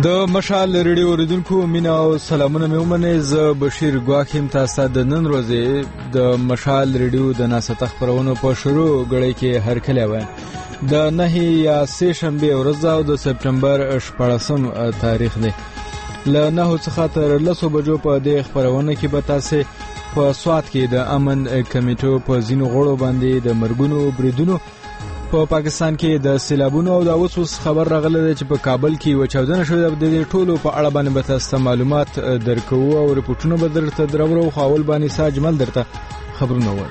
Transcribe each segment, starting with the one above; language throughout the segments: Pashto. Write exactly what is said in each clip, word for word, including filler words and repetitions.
د مشال ریډیو اوریدونکو مینا او سلامونه مې ومنئ. زه بشیر ګواښ یم. تاسو د نن ورځې د مشال ریډیو د ناسته خپرونو په شروع غړي کې هرکلی وایم. د نهه یا سه شنبه ورځ او د سپټمبر شپاړسم تاریخ دی. له نهه څخه تر لسو بجو په دې خپرونه کې به تاسو په سوات کې د امن کمیټو په ځینو غړو باندې د مرګونو بریدونو په پا پاکستان کې د سیلابونو او د اوس خبر راغله چې په کابل کې و چاودنه شوې ده. د ټولو په اړه باندې به تاسو معلومات درکو او رپورټونه به درته درورو خو اول باندې ساجمل درته خبرونه وایي.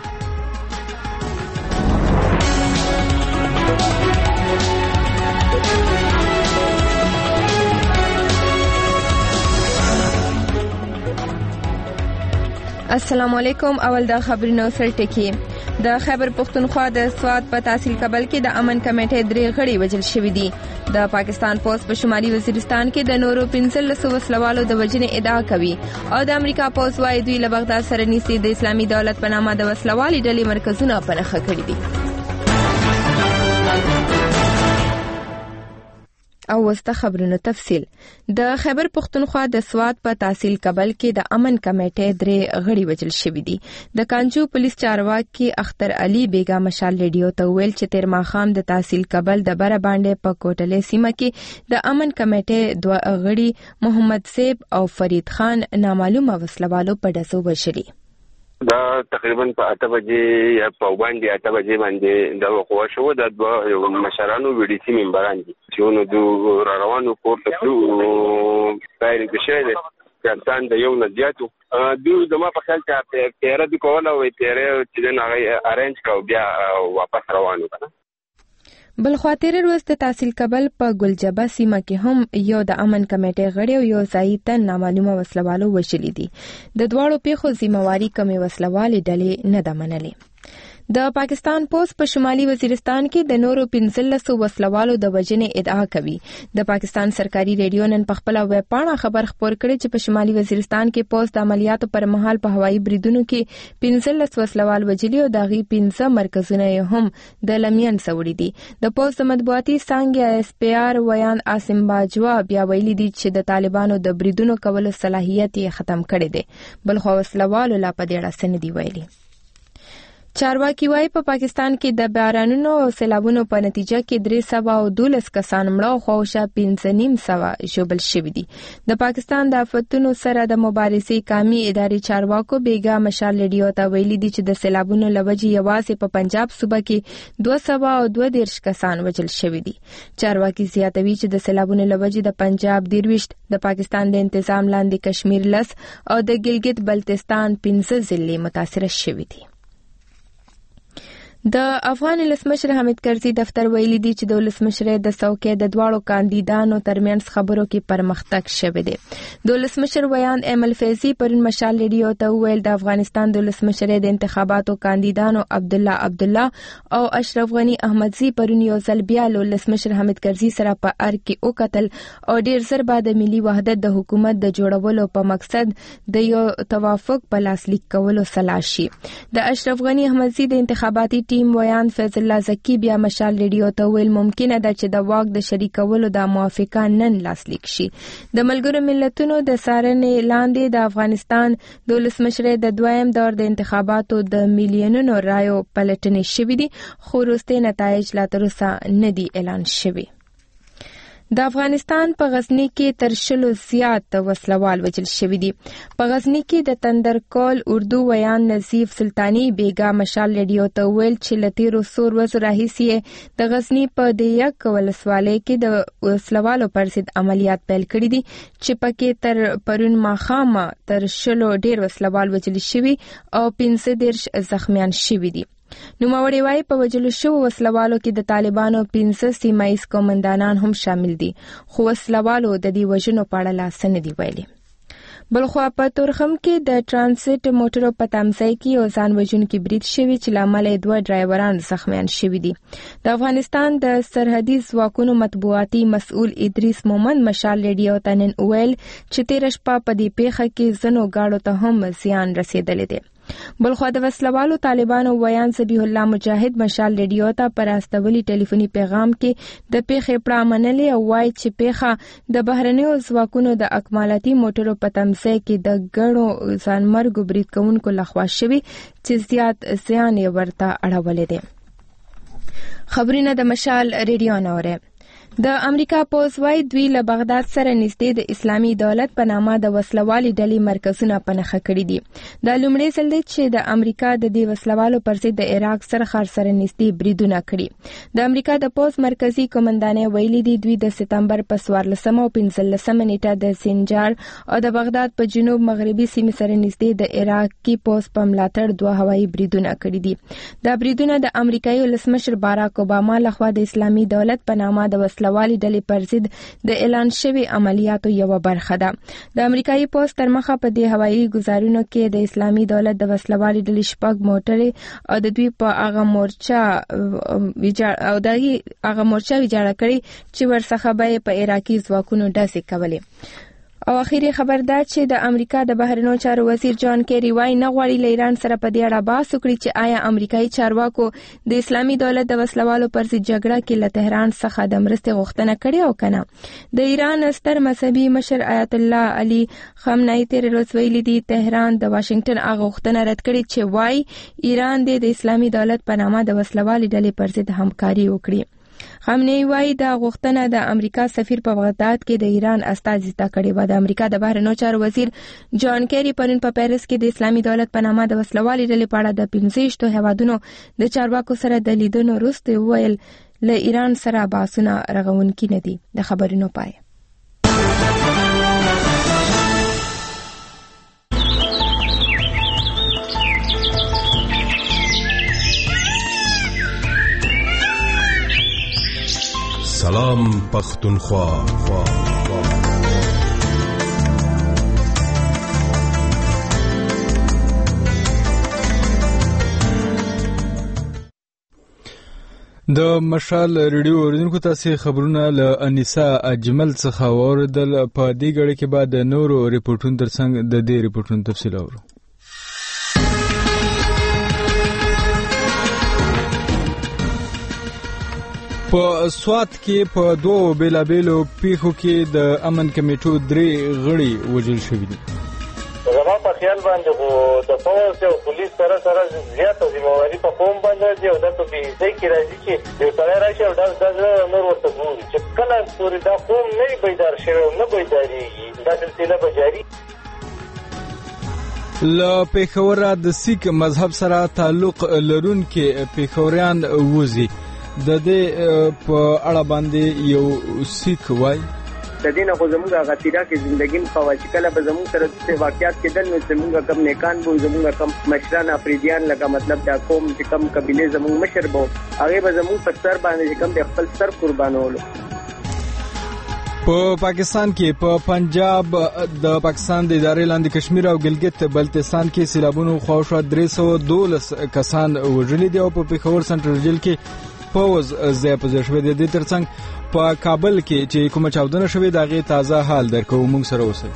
السلام علیکم. اول د خبرونو سرټکی. د خیبر پختونخوا د سوات په تحصیل کابل کې د امن کمیټې درې غړي وژل شوي دي. د پاکستان پولیس په شمالي وزیرستان کې د نورو پنځلسو وسلوالو د وژنې ادعا کوي او د امریکا پولیس وايي دوی له بغداد سره نیسي د اسلامي دولت په نامه د وسلوالي ډلې مرکزونه په نښه کړي دي. او وسته خبرونو تفصیل. د خیبر پختونخوا د سوات په تحصیل کابل کې د امن کمیټې درې غړي وژل شوي دي. د کانجو پولیس چارواکي اختر علي بیگا مشال ریډیو ته ویل چې تیر ماښام د تحصیل کابل د بره باندې په کوټلې سیمه کې د امن کمیټې دوه غړي محمد سیب او فرید خان نامعلومه وسلوالو په ډزو وژلي. دا تقریبا په اته بجې یا په باندې اته بجې باندې دا وقوع شو. د دوه مشرانو ویډي سي ممبران دي چې نو د را روانو پورته شو پایل کې شه ده کارتان د یو نزياتو دوی زما په خیال چې تیرې د کوله وي تیرې چې نه ارنج کا بیا واپس روانو کنه. بل خاطر ورځ د تحصیل کابل په ګلجبه سیمه کې هم یو د امن کمیټې غړي او یو ځای ته نامعلومه وسلوالو وژلي دي. د دواړو پیښو ذمہواری کمې وسلوالې ډلې نه ده منلې. د پاکستان پولیس په شمالي وزیرستان کې د نورو پنځلسو وسلوالو د وژنې ادعا کوي. د پاکستان سرکاري ریډیو نن په خپل ویب پاڼه خبر خپور کړی چې په شمالي وزیرستان کې پولیس د عملیاتو پر مهال په هوایي بریدونو کې پنځلس وسلوال وژلي او د غي پنځه مرکزونه هم د لمین سوړي دي. د پولیس مطبوعاتي څانګې اس پی آر ویان عاصم باجوا بیا ویلي دي چې د طالبانو د بریدونو کولو صلاحیت یې ختم کړی دی. بل خو وسلوالو لا په دې اړه څه نه دي ویلي. چارواکي وايي په پاکستان کې د بارانونو او سیلابونو په نتیجه کې درې سوه او دولس کسان مړه او خواوشا پنځه نیم سوه ژوبل شوي دي. د پاکستان د آفتونو سره د مبارزې قامي ادارې چارواکو بیگا مشال ریډیو ته ویلي دي چې د سیلابونو له وجې یوازې په پنجاب صوبه کې دوه سوه او دوه دېرش کسان وژل شوي دي. چارواکي زیاتوي چې د سیلابونو له وجې د پنجاب دېرویشت، د پاکستان د انتظام لاندې کشمیر لس او د ګلګت بلتستان پنځه ضلعې متاثره شوي دي. د افغان ولسمشر حامد کرزي دفتر ویلي دی چې د ولسمشر د څوکۍ د دواړو کاندیدانو ترمنځ خبرو کې پرمختګ شوی دی. د ولسمشر ویان ایمل فیضي پرون مشال ریډیو ته ویل د افغانستان د ولسمشر د انتخاباتو کاندیدانو عبد الله عبد الله او اشرف غنی احمدزي پرون یو ځل بیا له ولسمشر حامد کرزي سره په ار کې وکتل او ډیر زر بعد ملي وحدت د حکومت د جوړولو په مقصد د یو توافق په لاسلیک کولو سلا شي. د اشرف غنی احمدزي د انتخاباتي ټیم ویان فیض الله زکی بیا مشال ریډیو ته ویل ممکنه ده چې د واک د شریکولو د موافقه نن لاسلیک شي. د ملګرو ملتونو د څارنې لاندې د افغانستان د ولسمشر د دویم دور د انتخاباتو د میلیونونو رایو پلټنې شوې دي خو وروستي نتایج لا تر اوسه نه دي اعلان شوي. د افغانستان په غزنی کې تر شلو زیات وسلوال وژل شوي دي. په غزنی کې د تندرکول اردو ویان نظیف سلطانی بیگا مشال ریډیو ته ویل چې له تیرو څو ورځو راهیسې د غزنی په د یک ولسوالۍ کې د وسلوالو پر ضد عملیات پیل کړي دي چې پکې تر پرون ماښامه تر شلو ډیر وسلوال وژل شوي او پنځه دېرش زخمیان شوي دي. نوموړي وايي په وژلو شوو وسلوالو کې د طالبانو پنځه سیمه ییز قومندانان هم شامل دي خو وسلوالو د دې وژنو په اړه لا څه نه دي ویلي. بلخوا په تورخم کې د ترانزیت موټرو په تمځای کې یو ځان وژونکي برید شوی چې له امله یې دوه ډرایوران زخمیان شوي دي. د افغانستان د سرحدي ځواکونو مطبوعاتي مسؤل ادریس مومند مشال ریډیو ته نن ویل چې تېره شپه په دې پیښه کې ځینو ګاډو ته هم زیان رسېدلی دی. بلخوا د وسلوالو طالبانو ویان ذبیح الله مجاهد مشال ریډیو ته پر استولي ټلیفوني پیغام کې د پیښې پړه منلې او وایي چې پیښه د بهرنیو ځواکونو د اکمالاتي موټرو په تمځای کې د ګڼو ځانمرګو برید کوونکو لخوا شوي چې زیات زیان یې ورته اړولی دی. خبرونه د مشال ریډیو نه اورئ. د امریکا پوز وای دوی له بغداد سره نږدې د اسلامي دولت په نامه د وسلوالي ډلې مرکزونه پنهخه کړي دي. دا لومړی ځل دی چې د امریکا د دې وسلوالو پر ضد د عراق سرخار سره نږدې بریدونه کړي. د امریکا د پوز مرکزی قومندانۍ ویلي دي دوی د سپتمبر په څوارلسمه او پنځلسمه نیټه د سنجار او د بغداد په جنوب مغربي سیمې سره نږدې د عراقي پوز په ملاتړ دوه هوایي بریدونه کړي دي. دا بریدونه د امریکایي ولسمشر باراک اوباما لخوا د اسلامي دولت په نامه د وسلوالي ډلې پر ضد د اعلان شوی عملیاتو یوه برخه ده. د امریکایي پوز تر مخه په دې هوایي ګزارونو کې د اسلامي دولت د وسلوالي ډلې شپږ موټرې او د دوی په هغه مورچه ویجاړ او د هغه مورچه ویجاړه کړي چې ورڅخه به په عراقي ځواکونو ډزې کولې. او اخیری خبر دا چې د امریکا د بهرنیو چارو وزیر جان کیری وايي نه غواړي له ایران سره په دې اړه بحث وکړي چې آیا امریکایي چارواکو د اسلامي دولت د وسلوالو پر ضد جګړه کې له تهران څخه د مرستې غوښتنه کړې او کنه. د ایران ستر مذهبي مشر آیت الله علي خامنه‌ای تیر ورځ ویلي دي تهران د واشنگټن هغه غوښتنه رد کړې چې وايي ایران د اسلامي دولت په نامه د وسلوالي ډلې پر ضد همکاري وکړي. خامنه‌ای وايي دا غوښتنه د امریکا سفیر په بغداد کې د ایران استازي ته کړې و. د امریکا د بهرنیو چارو وزیر جان کیری پرون په پیرس کې د اسلامي دولت په نامه د وسلوالي ډلې په اړه د پنځه هیوادونو د چارواکو سره د لیدنو وروسته ویل له ایران سره بحثونه رغونکي نه دي. د خبرونو پای. سلام پختونخوا. د مشال ریډیو اوریدونکو تاسو خبرونه له انیسا اجمل څخه اوریدل. په دې غړي کې بعد نورو ریپورتونو ترڅنګ د دې ریپورتونو تفصیل اورو. په سوات کې په دوه بیلابیلو پیښو کې د امن کمیټو درې غړي وژل شوي دي. زما په خیال باندې خو د پولیس او پولیس سره سره زیاته ذمہواري په قوم باندې دی او دا په بېځای کې راځي چې یو سړی راشي او دا د نور ورته ګوري چې کله پورې دا قوم نه بیدار شوی او نه بیدارېږي دا سلسله به جاري. له پېښوره د سیک مذهب سره تعلق لرونکي پېښوریان ووځي. د دې په اړه باندې یو سیک وای د دې نه خو زموږ هغه تیرا کې زندگی مخوا چې کله به زموږ سره د واقعیت کې دل نو زموږ کم نیکان بو زموږ کم مشران افریدیان لکه مطلب دا قوم چې کم قبیله زموږ مشر بو هغه به زموږ په سر باندې کم د خپل سر قربانولو. په پاکستان کې په پنجاب د پاکستان د ادارې لاندې کشمیر او ګلګت بلتستان کې سیلابونو خواوشا درې سوه دولس کسان وژلي دي او په پېښور سنټرل جیل کې پوز ځای په ځای شوی دی. د ترڅنګ په کابل کې چې کومه چاودنه شوې د هغې تازه حال درکو. موږ سره اوسئ.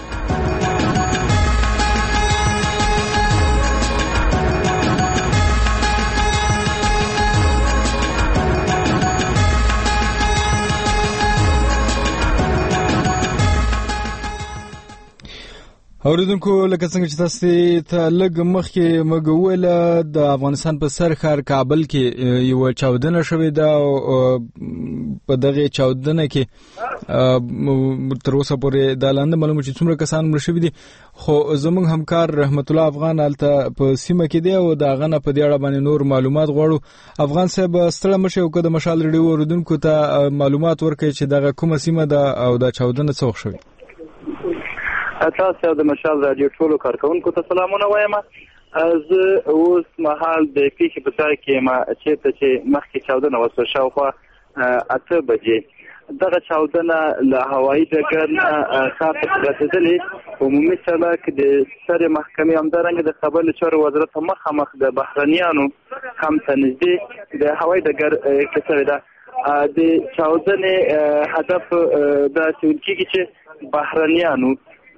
اوریدونکو لکه څنګه چې تاسو ته لږ مخکې موږ وویل د افغانستان په سر ښار کابل کې یو چاودنه شوې ده او په دغه چاودنه کې تر اوسه پورې دا لاندې معلومه چې څومره کسان مړه شوي دي خو زموږ همکار رحمت الله افغان هلته په سیمه کې دی او د هغه نه په دې اړه باندې نور معلومات غواړو. افغان صاحب ستړی مه شئ او که د مشال ریډیو اوریدونکو ته معلومات ورکړئ چې دغه کومه سیمه ده او دا چاودنه څه وخت شوې. تاسو د مشال رادیو ټولو کارکونکو ته سلامونه وایم. زه اوس مهال د پیښې په ځای کې ما چېرته چې مخکې چاودنه وسوه شاوخوا اته بجې دغه چاودنه له هوایي ډګر نه ښار ته رسېدلې. عمومي سړک د سرې محکمې همدارنګه د خبرو چارو وزارت په مخامخ د بهرنیانو هم ته نږدې د هوایي ډګر کې شوې ده. د چاودنې هدف دا څیړل کېږي چې بهرنیانو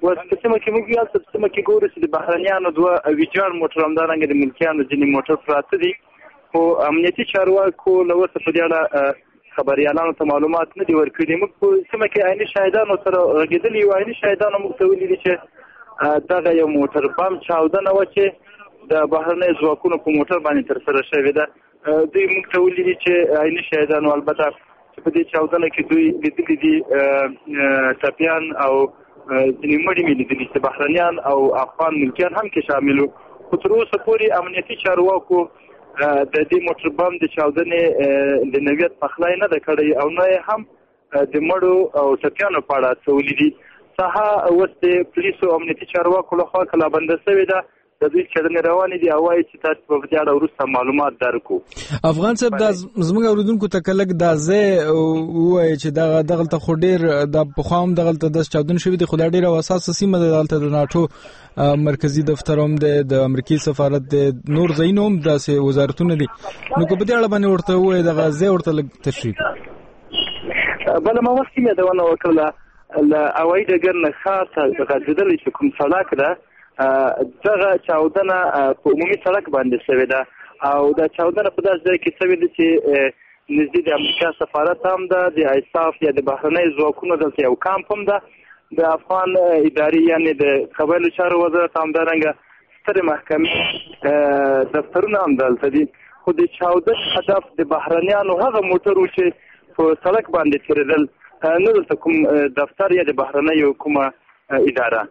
اوس په سیمه کې موږ یو څه سیمه کې ګورو چې د بهرنیانو دوه ویجاړ موټر همدارنګه د ملکیانو ځینې موټر پراته دي خو امنیتي چارواکو له اوسه په دې اړه خبریالانو ته معلومات نه دي ورکړي. موږ په سیمه کې عیني شاهدانو سره غږېدلي یو عیني شاهدانو موږ ته ویلي چې دغه یو موټر بم چاودنه وه چې د بهرنیو ځواکونو په موټر باندې ترسره شوې ده. دوی موږ ته ویلي دي چې عیني شاهدانو البته چې په دې چاودنه کې دوی لیدلي دي ټپیان او ځینې مړي مې لیدلي چې بهرنیان او افغان ملکیان هم کې شامل وو. خو تر اوسه پورې امنیتي چارواکو د دې موټر بم د چاودنې د نوعیت پخلی نه ده کړی او نه یې هم د مړو او ټپیانو په اړه څه ولیدي. ساحه اوس د پولیسو او امنیتي چارواکو لخوا کلابنده شوې ده. د دوی څېړنې روانې دي او وایي چې تاسو په دې اړه وروسته معلومات درکو. افغان صاحب دا زموږ اورېدونکو ته که لږ دا ځای ووایي چې دغه دغلته خو ډېر د پخوا هم دغلته داسې چاودنې شوي دي خو دا ډېره حساسه سیمه ده. دلته د ناټو مرکزي دفتر هم دی، د امریکایي سفارت دی، نور ځایونه هم داسې وزارتونه دي. نو که په دې اړه باندې ورته ووایي دغه ځای ورته لږ تشریح کړي. بله ما وختي مې یادونه وکړله له هوایي ډګر نه ښار ته غځېدلی چې کوم سړک ده دغه چاودنه په عمومي سړک باندې شوې ده او دا چاودنه په داسې ځای کې شوې ده چې نږدې د امریکا سفارت هم ده، د ایساف یا د بهرنیو ځواکونو دلته یو کامپ هم ده، د افغان ادارې یعنې د قبایلو چارو وزارت همدارنګه سترې محکمې دفترونه هم دلته دي. خو د چاودنې هدف د بهرنیانو هغه موټر و چې په سړک باندې تېرېدل، نه دلته کوم دفتر یا د بهرنیو کومه اداره.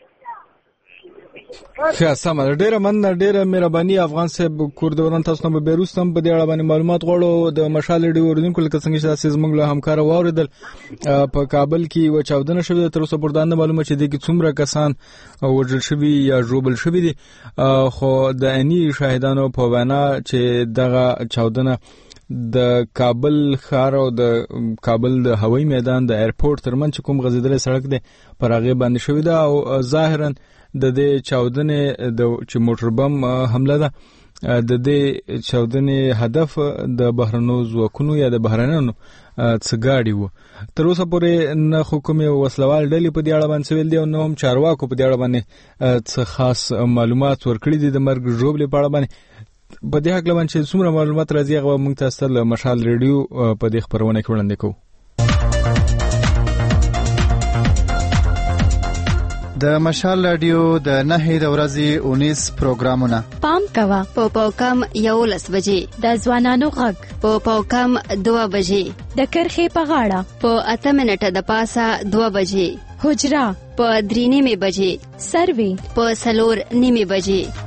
ښه سمه ده، ډېره مننه، ډېره مهرباني افغان صاحب. کور دوران تاسو نه به بیروست هم په دې اړه باندې معلومات غواړو. د مشال ریډیو اوریدونکو لکه څنګه چې تاسو زموږ له همکاره واورېدل په کابل کې یوه چاودنه شوې ده. تر اوسه پورې دا نه معلومه چې دې کې څومره کسان وژل شوي یا ژوبل شوي دي، خو د عیني شاهدانو په وینا چې دغه چاودنه د کابل ښار او د کابل د هوایي میدان د ایرپورټ ترمنځ چې کوم غځېدلی سړک دی پر هغې باندې شوې ده او ظاهراً د دې چاودنې د چې موټر بم حمله ده د دې چاودنې هدف د بهرنیو ځواکونو یا د بهرنیانو څه ګاډي وو. تر اوسه پورې نه خو کومې وسلوال ډلې په دې اړه باندې څه ویل دي او نه هم چارواکو په دې اړه باندې څه خاص معلومات ورکړي دي د مرګ ژوبلې په اړه باندې. په دې هکله باندې چې څومره معلومات راځي هغه موږ تاسو ته له مشال ریډیو په دې خپرونه کې وړاندې کوو. د مشال رادیو د نهي د ورځې اونیس پروګرامونه پام کوا په پاوکم یولس بجې، د ځوانانو غږ په پاوکم دوه بجې، د کرخې په غاړه په اته منټه د پاسه دوه بجې، حجرا په درې نیمې بجې، سروي په څلور نیمې بجې.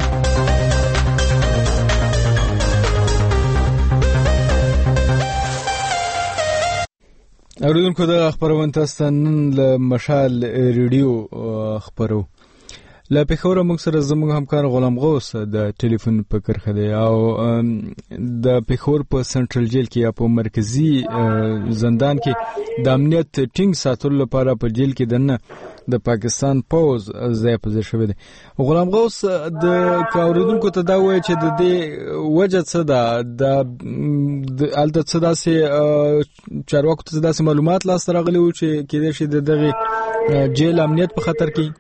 اوریدونکو د خبرونه تاسو نن له مشال ریډیو خبرو له پېښور موږ سره زموږ همکار غلام غوث د ټلیفون په کرخه دی او د پېښور په سنټرل جیل کې یا په مرکزی زندان کې د امنیت ټینګ ساتلو لپاره په جیل کې دنه د پاکستان پوز ځای په ځای شوی دی. غلام غوث د اوریدونکو ته دا وایي چې د دې وجه څه ده، د هلته څه داسې چارواکو ته څه داسې معلومات لاسته راغلي وو چې کېدای شي د دغې جیل امنیت په خطر کې؟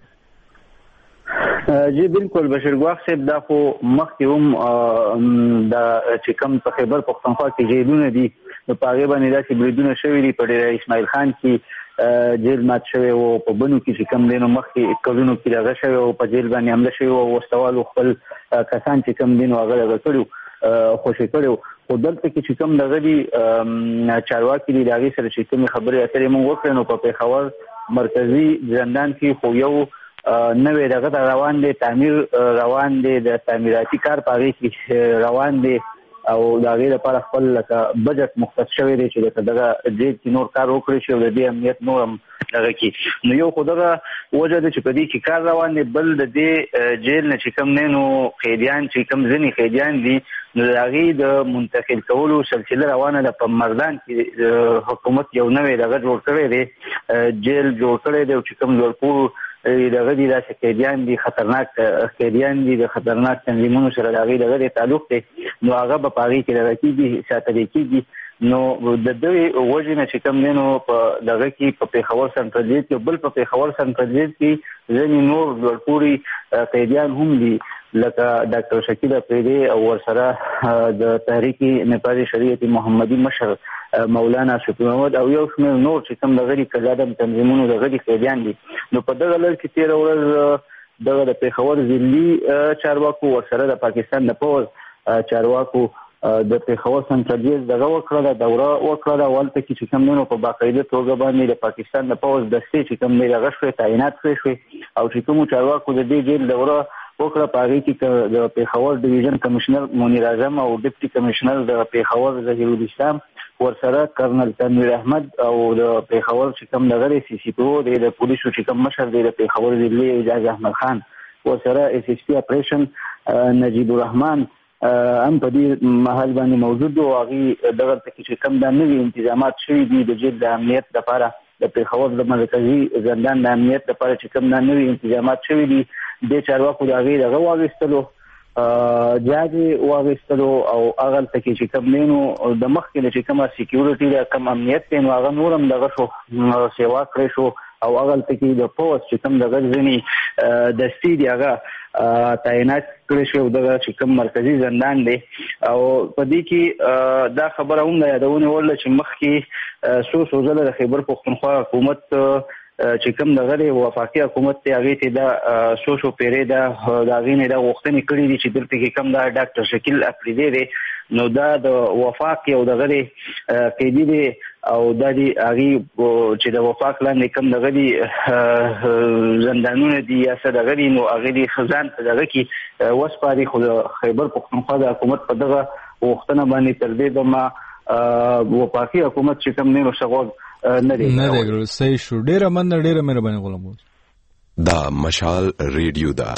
جی بالکل بشیر ګواښ صاحب، دا خو مخکې هم د چې کوم په خیبر پښتونخوا کې جیلونه دي نو په هغې باندې داسې بریدونه شوي دي. په ډېره اسماعیل خان کې جیل مات شوی و، په بنو کې چې کوم دی نو مخکې کلونو کې دغه شوی و، په جیل باندې حمله شوې وه، وسلوالو خپل کسان چې کوم دي نو هغه دغه کړي خوشي کړي. خو دلته کې چې کوم دغه دي چارواکي دي د هغې سره چې کومې خبرې اترې موږ وکړې نو په پېښور مرکزي زندان کې خو یو نوې دغه روان دی، تعمیر روان دی، د تعمیراتي کار په هغې کې روان دی او د هغې لپاره خپل لکه بجټ مختص شوی دی چې دغه جیل کې نور کار وکړی شي او د دې امنیت نور هم دغه کې نو یو خو دغه وجه ده چې په دې کې کار روان دی. بل د دې جیل نه چې کوم دی نو قیدیان چې کوم ځینې قیدیان دي نو د هغې د منتقل کولو سلسله روانه ده. په مردان کې حکومت یو نوی دغه جوړ کړی دی، جیل جوړ کړی دی چې کوم لوړپوړو دغه دي داسې قیدیان دي، خطرناک قیدیان دي، د خطرناک تنظیمونو سره د هغې دغه دی تعلق دی نو هغه به په هغې کې دغه کېږي، ساتلی کېږي. نو د دوی وجه نه چې کوم دینو په دغه کې په پیښور سنټرل جیل کې بل په پیښور سنټرل جیل کې ځینې نور ورپوري قیدیان هم دي لکه ډاکټر شکیل افریدی او ورسره د تحریک نپالی شریعت محمدي مشر مولانا شفیع محمد او یو شمېر نور چې کوم د غړي کلادم تنظیمونو د غړي قیدیان دي. نو په دغه لړ کې تیر ورځ دغه د پیښور ضلعي چارواکو ورسره د پاکستان د پوز چارواکو د پیښور سنټرل جیل دغه وکړه د دوره وکړه ولته کې چې کوم نو په باقاعده توګه باندې د پاکستان د پوز د سې چې کوم نه غشوي تعینات شوی او چې کوم چارواکو د دې جیل دوره وکړه پاره کې د پیښور ډیویژن کمشنر منیر اعظم او ډیپټي کمشنر د پیښور ظهیر الاسلام ورسره کرنل تنویر احمد او د پیښور چې کوم دغه سی سی پی او د پولیسو چې کوم مشر دی د پیښور ضلعي اعجاز احمد خان ورسره اس اس پی اپریشن نجیب الرحمن هم په دې محل باندې موجود او هغه دغه چې کوم د نوي تنظیمات شوي دي د جیل د امنیت لپاره د پیښور د مرکزی زندان د امنیت لپاره چې کوم د نوي تنظیمات شوي دي د چارواکو د هغه دغه واغستلو جاجي واغستلو او هغه ته چې کوم نینو د مخکې چې کومه سکیورټي د کوم امنیت نو هغه نورم دغه شو سیوا کړی شو او هغه ته کې د پوس چې کوم دغه ځنی د سټي دی هغه تعینات کړی شو دغه چې کوم مرکزی زندان دی او په دې کې دا خبره هم د یادونه ول چې مخکې سو سوزله د خیبر پختونخوا حکومت چې کوم دغه وفاقي حکومت ته هغه ته د سوشو پیری دا داغې نه د غوښتنې کړې دي چې دلته کې کوم دا ډاکټر شکیل افریدی دی نو دا د وفاق یو دغه قیدی دی او د دې هغه چې د وفاق لاندې کوم دغه زندانونه دي یا څه دغه نو هغه دي خزان ته دغه کې وسپاري خو خیبر پختونخوا د حکومت په دغه وختونه باندې تر دې د ما وفاقي حکومت چې کوم نه شغل نه دی نه دی صحیح شو. ډیره من ډیره مهرباني غواړم. دا مشال ریډیو دا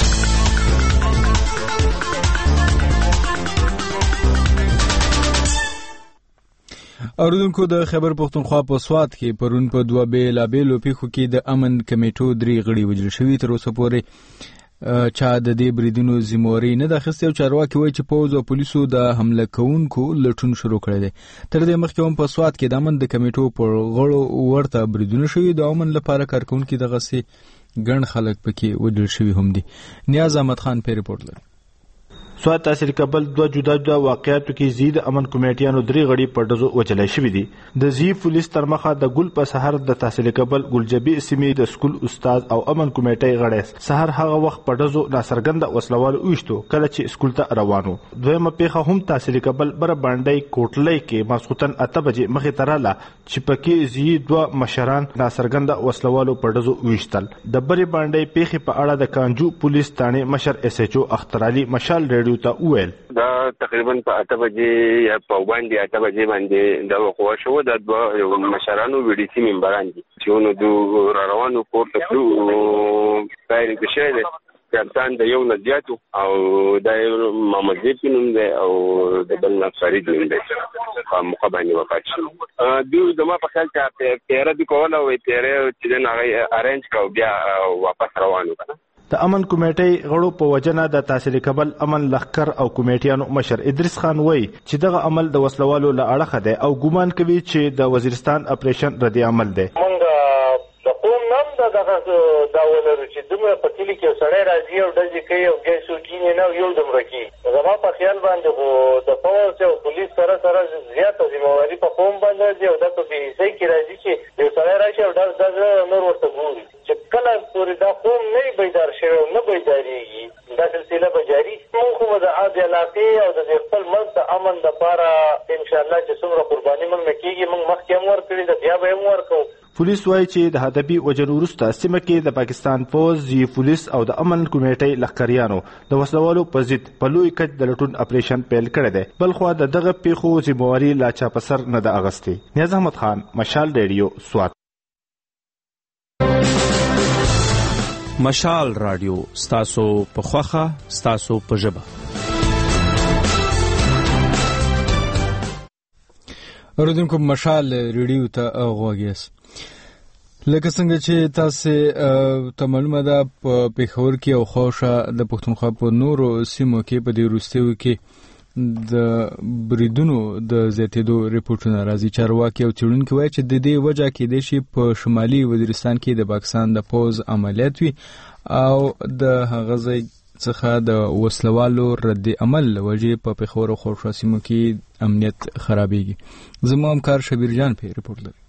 اوریدونکو د خیبر پختونخوا په سوات کې پرون په دوه بیلابیلو پیښو کې د امن کمیټو درې غړي وژل شوي. تر اوسه پورې چا د دې بریدونو ذمہواری نه د اخیستې او چارواکي وایي چې پوځ او پولیسو د حمله کوونکو لټون شروع کړی دی. تر دې مخکې هم په سوات کې د امن د کمیټو پر غړو ورته بریدونه شوي د امن لپاره کارکونکي دغسې ګڼ خلک پکې وژل شوي هم دي. نیاز احمد خان په ریپورت لري. سوات تحصیل کابل دوه جدا جدا واقعیاتو کې زید امن کمیټیانو درې غړي په ډزو وچلای شوي دي. د زی پولیس تر مخه د ګل په سحر د تحصیل کابل ګلجبی سیمې د سکول استاد او امن کمیټې غړي سحر هغه وخت په ډزو ناصرګند وسلوال اوښتو کله چې سکول ته روانو. دویمه پیښه هم تحصیل کابل بر باندې کوټلۍ کې ماسختن اته بجې مخې تراله چې پکې زی دوه مشران ناصرګند وسلوالو په ډزو اوښتل. د بر باندې پیښه په اړه د کانجو پولیس ثانه مشر اس ایچ او اختر علي مشال ریډیو دا تقریبا په اته بجې یا په باندې اته بجې باندې دا وقوع شو. دا دوه مشرانو وی ډي سي ممبران دي چې نو د روانو پورته کړو پایل کې شه کپتان د یو نزياتو او د محمد زیفي نوم دی او د بل فرید نوم دی په مقابله وفات شو. دوی دما په خیال چې پیره د کوله وي پیره چې نه ارنج کاو بیا واپس روانو کنه. د امن کمیټې غړو په وجنه د تحصیل کابل امن لخر او کمیټیانو مشر ادریس خان وای چې دغه عمل د وسلوالو له اړخه دی او ګومان کوي چې د وزیرستان اپریشن ردی عمل دی. مونږ د قوم نام د دغه دا ولر چې دومره په کلی کې سړی راځي او دځي کوي او ګیسو کینې نه یو دم رکی. زما په خیال باندې خو د پولیس او پولیس سره سره زیاته ذمہواری په قوم باندې دی او د په هیڅ کې راځي چې یو سړی راشي او د نور ورته ګوري چې کله پورې دا قوم نه بیدار شي او نه بیداریږي دا سلسله به جاری. موږ خو د عادي علاقې او د خپل ملک د امن لپاره ان شاء الله چې څومره قرباني موږ کېږي موږ مخکې هم ورکړي د بیا به هم ورکو. پولیس وایي چې د هدبي وجلو وروسته سیمه کې د پاکستان پوز زی پولیس او د امن کمیټې لخکریانو د وسلوالو په ضد په لوی کچ د لټون اپریشن پیل کړی دی. بل خو د دغه پیښو ذمہواری لا چا په سر نه ده اغستې. نیاز احمد خان مشال ریډیو سوات. مشال رادیو ستاسو په خوخه ستاسو په ژبه. اوریدونکو مشال ریډیو ته غوږیاس. لکه څنګه چې تاسو ته معلومه ده په پیښور کې او خوشه د پښتونخوا په نورو سیمو کې په دې وروستیو کې د بریدونو د زیاتېدو ریپورتونه راځي. چارواکي او څېړونکي وایي چې د دې وجه کېدای شي په شمالي وزیرستان کې د پاکستان د پوځ عملیات وي او د هغه ځای څخه د وسلوالو رد عمل وجې په پېښور او خورشا سیمو کې امنیت خرابېږي. زما همکار شبیر جان په ریپورت لري.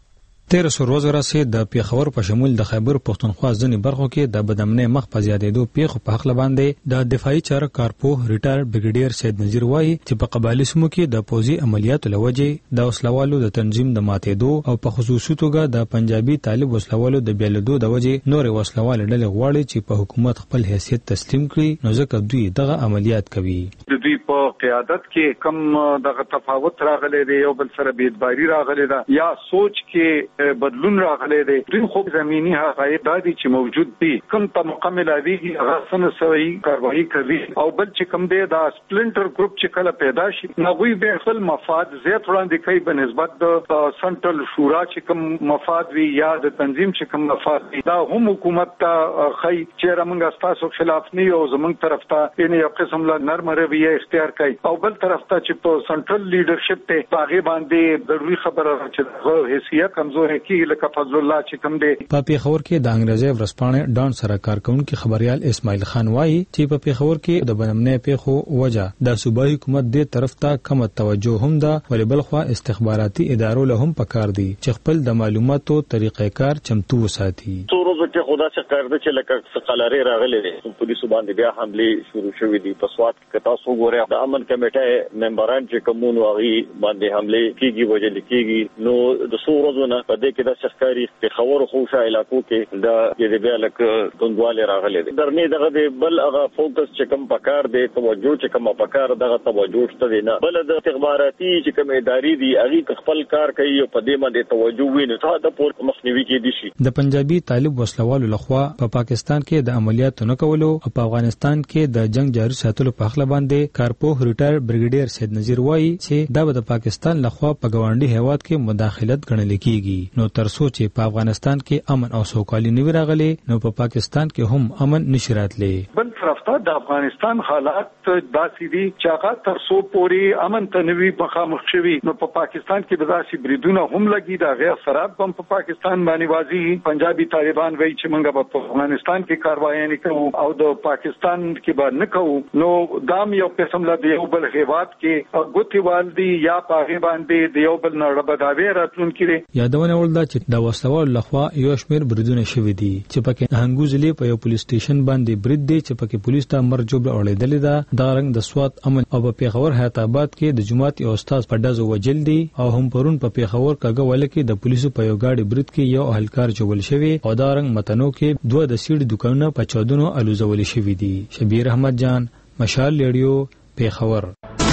تیر سو روز ورسې د پیښور په شمول د خیبر پښتونخوا ځینې برخو کې د بدامنۍ مخ په زیاتېدو پیښو په حق باندې د دفاعي چارو کارپوه ریټایر بریګیډیر سید نذیر وایي چې په قبایلي سیمو کې د پوځي عملیاتو لوجې د وسلوالو د تنظیم د ماتېدو او په خصوصي توګه د پنجابي طالب وسلوالو د بیلېدو د وجې نور وسلوال ډلې غواړي چې په حکومت خپل حیثیت تسلیم کړي، نو ځکه دوی دغه عملیات کوي. د دوی په قیادت کې کم دغه تفاوت راغلی دی، یو بل سره بېدباري راغلی ده یا سوچ کې بدلون راغلی دی. دوی خو زمینی حقایق دا دي چې موجود دي، کوم طبقه ملاویږي هغه څنګه سوي کاروایی کوي او بل چې کوم دی دا سپلنټر ګروپ چې کله پیدا شي نو به خپل مفاد زیات وړاندې کوي په نسبت د سنټرل شورا چې کوم مفاد وي یا د تنظیم چې کوم مفاد وي. دا هم حکومت ته خی چې رمنګ تاسو خلاف نه یو زمونږ طرف ته ان یو قسم لا نرم رویه اختیار کوي او بل طرف ته چې په سنټرل لیډرشپ ته هغه باندې ضروري خبره چې حیثیت کمزوري کی لکه فضل الله چې کوم دی. په پیښور کې د انګریزي ورسپانې ډان سره کارکونکو خبريال اسماعیل خان وایي چې په پیښور کې د بنمنې پیښو وجه د صوبایي حکومت د طرف ته کم توجه هم ده، ولې بلخوا استخباراتي ادارو له هم پکار دي چې خپل د معلوماتو طریقې کار چمتو وساتي. څو ورځې کې خدا څخه کار دی چې لکه سقلاري راغلي دي، پولیسو باندې بیا حمله شروع شوې دي. په سواد کې تاسو ګورئ د امن کمیټه ممبران چې کومونو هغه باندې حمله کیږي وجل کیږي، نو د څو ورځې نه په دې کې د شخکاری په خبرو خوشا علاقو کې د دې بیا لک توندواله راغلي دي. درنه دغه بل هغه فوکس چې کوم پکار دی، توجه چې کوم پکار دغه توجه شته نه، بل د استخباراتي چې کوم ادارې دي هغه خپل کار کوي او په دې باندې توجه ویني ته د پور مخنیوي کې دي شي. د پنجابي طالب وسلوالو لخوا په پاکستان کې د عملیاتو نه کولو او په افغانستان کې د جنگ جاري ساتلو په خپل باندې کارپوه ریټایر بریګیډیر سید نذیر وایي چې دا د پاکستان لخوا په ګاونډي هیواد کې مداخلت ګڼل کیږي، نو تر څو چې په افغانستان کې امن او سوکالي نه راغلي نو په پاکستان کې هم امن نشي راتلی. بل طرف ته د افغانستان حالات داسې دي چې هغه تر څو پورې امن ته نوي مخامخ شوي، نو په پاکستان کې د داسې بریدونه هم لګي، دا غیر سراب هم په پاکستان باندې واځي. پنجابي طالبان وایي چې موږ په افغانستان کې کاروایی نه کوو او د پاکستان کې به نه کوو، نو دام یو قسم له یو بل هیواد کې ګوتې والدي یا په باندې د یو بل نه ربداوي راتلونکي دي. یادونه ولدا چې د وسلوال لخوا یو شمیر بریدونه شوي دي چې پکې هنګو ضلع په یو پولیس سټیشن باندې برید دی چې پکې پولیس ته مرجوب اورېدل ده. دا رنګ د سوات امن او په پیښور حیات آباد کې د جماعت یو استاد په دازو وجل دی او هم پرون په پیښور کاګه ول کې د پولیسو په یو گاډي برید کې یو اهلکار جوړل شوی او دا رنګ متنو کې دوه د سیړ دکانونه په چودونو الوزول شوی دي. شبیر احمد جان، مشال ریډیو، پیښور.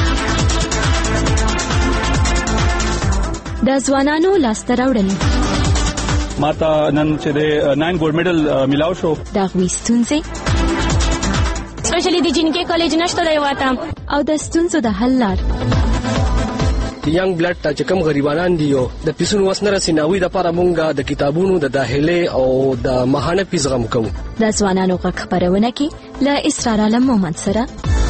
د ځوانانو لاسته راوړنې ماته نن چې د ناین ګولډ میډل ملاو شو، دا غوي ستونزې سپیشلی د جنکې کالج نشته دی واته او د ستونزو د حل لار. ینګ بلډ ته چې کوم غریبانان دي او د پیسونو وسنه رسیناوي د لپاره مونږه د کتابونو د داخله او د ماهانه پیس غم کوو. د ځوانانو غږ خبرونه کې له اسرار عالم مومند سره.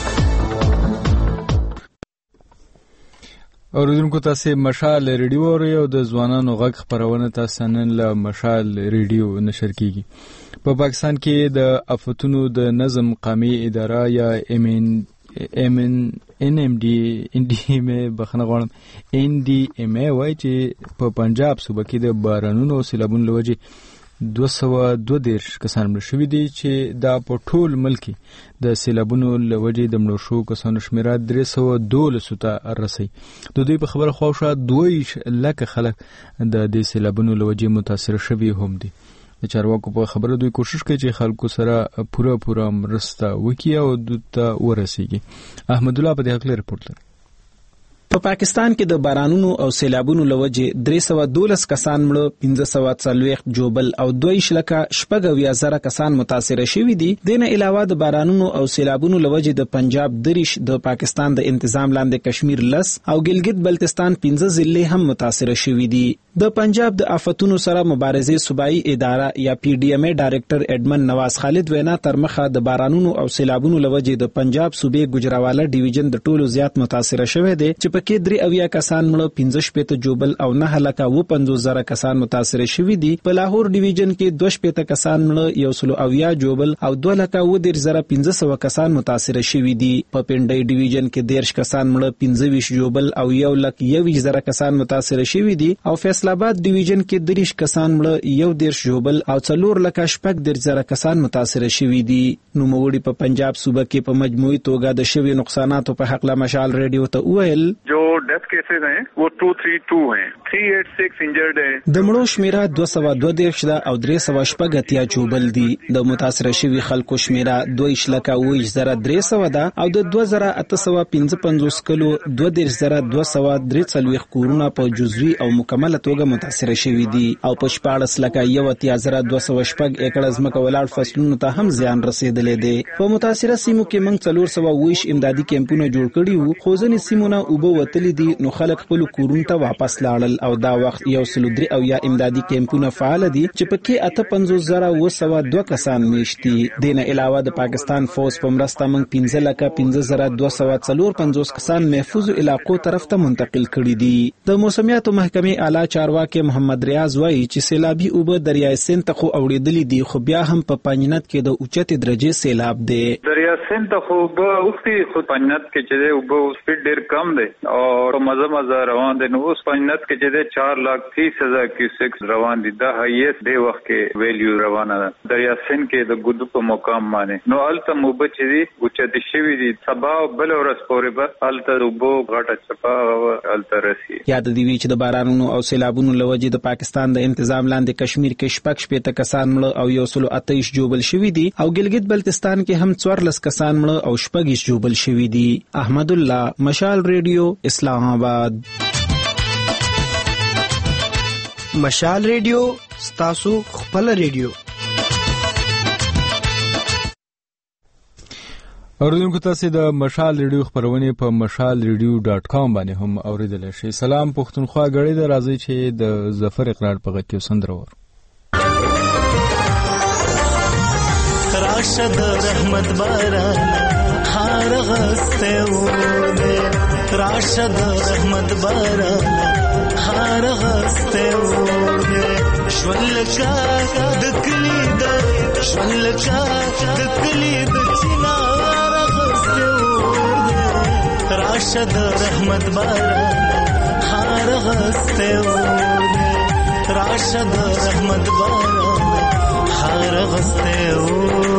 اوریدونکو تاسو مشال ریډیو او د ځوانانو غږ خبرونه تاسو نن له مشال ریډیو نشر کیږي. په پاکستان کې د افتونو د نظم قومي اداره یا ام ان ام ان ام ډي ان ډي ام بخنه غواړم ان ډي ام وای چې په پنجاب صوبه کې د بارانونو سیلابونو لوجه دوه سوه دوه دیرش کسان مړه شوي دي چې دا په ټول ملک د سیلابونو له وجې د مړو شوو کسانو شمېره درې سوه دولسو ته رسوي. د دوی په خبره خواوشا دوه لکه خلک د دې سیلابونو له وجې متاثره شوي هم دي. د چارواکو په خبره دوی کوشش کوي چې خلکو سره پوره پوره مرسته وکړي او دوی ته ورسیږي. احمد الله په دې حق ریپورت لري. په پاکستان کې د بارانونو او سیلابونو لوجې درې سوه دولس کسان مړه، پنځه سوه څلوېښت جوبل او دوه شلکه شپږ اویا زره کسان متاثره شوي دي. دینه علاوه د بارانونو او سیلابونو لوجې د پنجاب دریش، د پاکستان د انتظام لاندې کشمیر لس او ګلګت بلتستان پنځه ضلع هم متاثره شوي دي. د پنجاب د آفتونو سره مبارزې صوبایي اداره یا پی ډی ایم ای ډایریکټر اډمن نواز خالد وینا تر مخه د بارانونو او سیلابونو لوجې د پنجاب صوبې ګجراواله ډیویژن د ټولو زیات متاثر شوه دي چې پکې درې اویا کسان مړه پنځه شپږ جوبل او نه لکه و پنځوس زره کسان متاثر شوي دي. په لاهور ډیویژن کې دوه شپږ کسان مړه یو سل اویا جوبل او دوه لکه و ډیر زره پنځه سوه کسان متاثر شوي دي. په پنډۍ ډیویژن کې دیرش کسان مړه پنځه ویشت جوبل او یو لک یو زره کسان متاثر شوي دي او فیصل آباد ډیویژن کې دریش کسان مړه یو دیرش جوبل او څلور لکه شپږ ډیر زره کسان متاثر شوي دي. نو موړي په پنجاب صوبه کې په مجموعي توګه د شوي نقصاناتو په حق له مشال ریډیو ته وویل جو ڈیتھ کیسز ہیں وہ دو سو تینتیس ہیں تین سو چھیاسی انجرڈ ہیں. د مړو شمیره دوه سوه دوه دیرش ده او درې سوه شپږ اتیا جوبل دي. د متاثر شوي خلکو شمیره دوه لکه اوه زره درې سوه ده او د دوه زره اته سوه پنځه پنځوس کلو دوه دیرش زره دوه سوه درې څلوېښت کورونه په جزوي او مکمله توګه متاثر شوي دي او په شپاړس لکه یو اتیا زره دوه سوه شپږ ایکړه ځمکه ولاړ فصلونو ته هم زیان رسېدلی دی. په متاثره سیمو کې موږ څلور سوه اوویشت امدادي کیمپونه جوړ کړي وو خو ځینې سیمو نه اوبه وتلي دي نو خلک خپلو کورونو ته واپس لاړل او دا وخت یو سل درې اویا امدادي کیمپونه فعال دي چې پکې اته پنځوس زره اوه سوه دوه کسان میشت دي. دې نه علاوه د پاکستان فوج په مرسته موږ پنځه لکه پنځه زره دوه سوه څلور پنځوس کسان محفوظو علاقو طرف ته منتقل کړي دي. د موسمیاتو محکمې اعلی چارواکي محمد ریاض وایي چې سیلابي اوبه دریای سیند ته خو اوړېدلي دي خو بیا هم په پنجنت کې د اوچتې درجې سیلاب دی. دریا سیند ته خو اوبه اوښتي خو پنجنت کې چې دی اوبه سپیډ ډېر کم دی او مزه مزه روان دی. نو اوس پنجنت کې چې دی چار لاکھ تیس هزار کیوسیکس روان دي. دا هایست دی وخت کې ویلیو روانه ده دریا سیند کې د ګودو په مقام باندې. نو هلته اوبه چې دي اوچتې شوي دي. سبا بله ورځ پورې به هلته اوبو غټه چپه هلته رسي. یاد دې وي چې د بارانونو او سیلابونو له وجې د پاکستان د انتظام لاندې کشمیر کې شپږ شپېته کسان مړه او یو سل اته ویشت جوبل شوي دي او ګلګت بلتستان کې هم څوارلس کسان مړه او شپږ جوبل شوي دي. احمد الله مشال ریډیو اسلام آباد. مشال ریډیو ستاسو خپل ریډیو. اوریدونکو تاسو د مشال ریډیو خبرونه په مشال ریډیو ډاټ کام باندې هم اوریدل شئ. سلام پښتونخوا غړي د راځي چې د ظفر اقرار په غږ کې سندرور راشد رحمت باران هار غسته و راشد رحمت باران هار غسته و شولکا دکلی د شولکا دکلی د چنار غسته و راشد رحمت باران هار غسته و راشد رحمت باران هار غسته و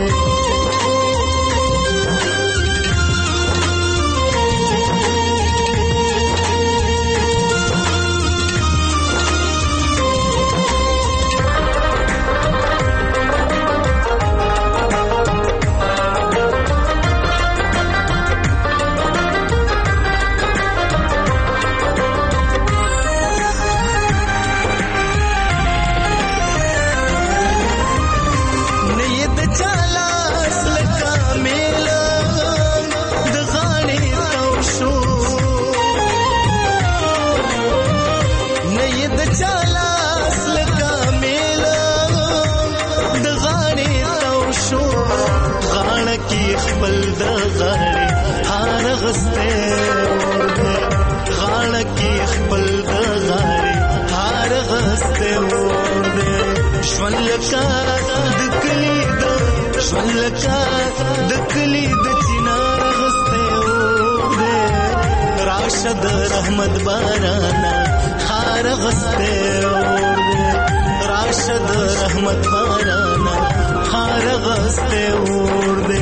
شولکا دکلی د شولکا دکلی د چنار غسته و راشد رحمت بارانا هار غسته و راشد رحمت بارانا هار غسته و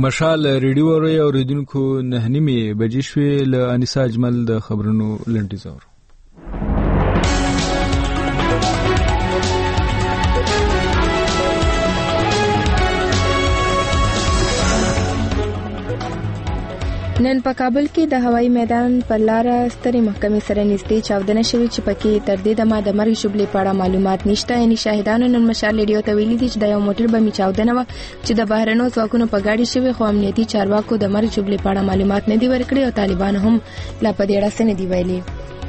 مشال ریډیو اوري اوریدونکو نه نیمه بجې شوې له انیسا اجمل د خبرونو لنډیز اور نن په کابل کې د هوایي میدان پر لار سترې محکمې سره نږدې چاودنه شوې چې پکې تر دې دمه د مرګ شوبلې په اړه معلومات نشته. یعنی شاهدانو نن مشال ریډیو ته ویلي دي چې د یو موټر بمي چاودنه و چې د بهرنو ځواکونو په ګاډي شوی، خو امنیتي چارواکو د مرګ شوبلې په اړه معلومات نه دي ورکړي او طالبان هم لا په دې اړه څه نه دي ویلي.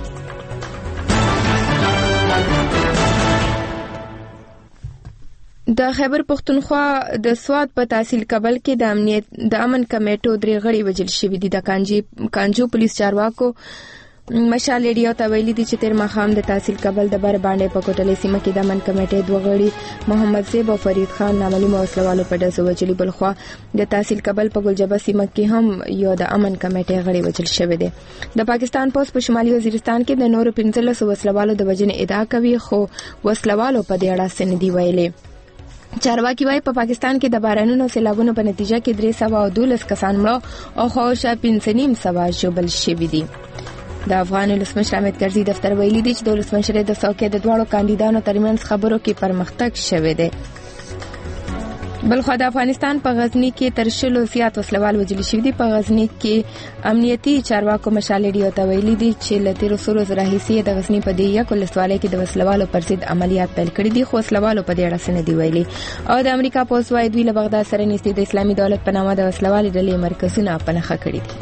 د خیبر پختونخوا د سواد په تحصیل کابل کې د امنیت د امن کمیټو درې غړي وژل شوي دي. د کانجي کانجو پولیس چارواکو مشال ریډیو ته ویلي دي چې تیر ماښام د تحصیل کابل د بر باندې په کوټلې سیمه کې د امن کمیټې دوه غړي محمد زیب او فرید خان نامعلومه وسلوالو په ډزو وژلي. بلخوا د تحصیل کابل په ګلجبه سیمه کې هم یو د امن کمیټې غړي وژل شوی دی. د پاکستان پوس په شمالي وزیرستان کې د نورو پنځلس وسلوالو د وژنې ادعا کوي، خو وسلوالو په دې اړه څه نه دي ویلي. چارواکي وايي په پاکستان کې د بارانونو او سیلابونو په نتیجه کې درې سوه او دولس کسان مړه او خواوشا پنځه نیم سوه ژوبل شوي دي. د افغان ولسمشر حامد کرزي دفتر ویلي دی چې د ولسمشر د څوکۍ د دواړو کاندیدانو ترمنځ خبرو کې پرمختګ شوی دی. بلخوا د افغانستان په غزنی کې تر شلو زیات وسلوال وژل شوي دي. په غزنی کې امنیتي چارواکو مشال ریډیو ته ویلي دي چې له تیرو څلورو ورځو راهیسې د غزنی په دې یک ولسوالۍ کې د وسلوالو پر ضد عملیات پیل کړي دي، خو وسلوالو په دې اړه څه نه دي ویلي. او د امریکا پولیس وايي دوی له بغداد سره نږدې د اسلامي دولت په نامه د وسلوالې ډلې مرکزونه په نښه کړي دي.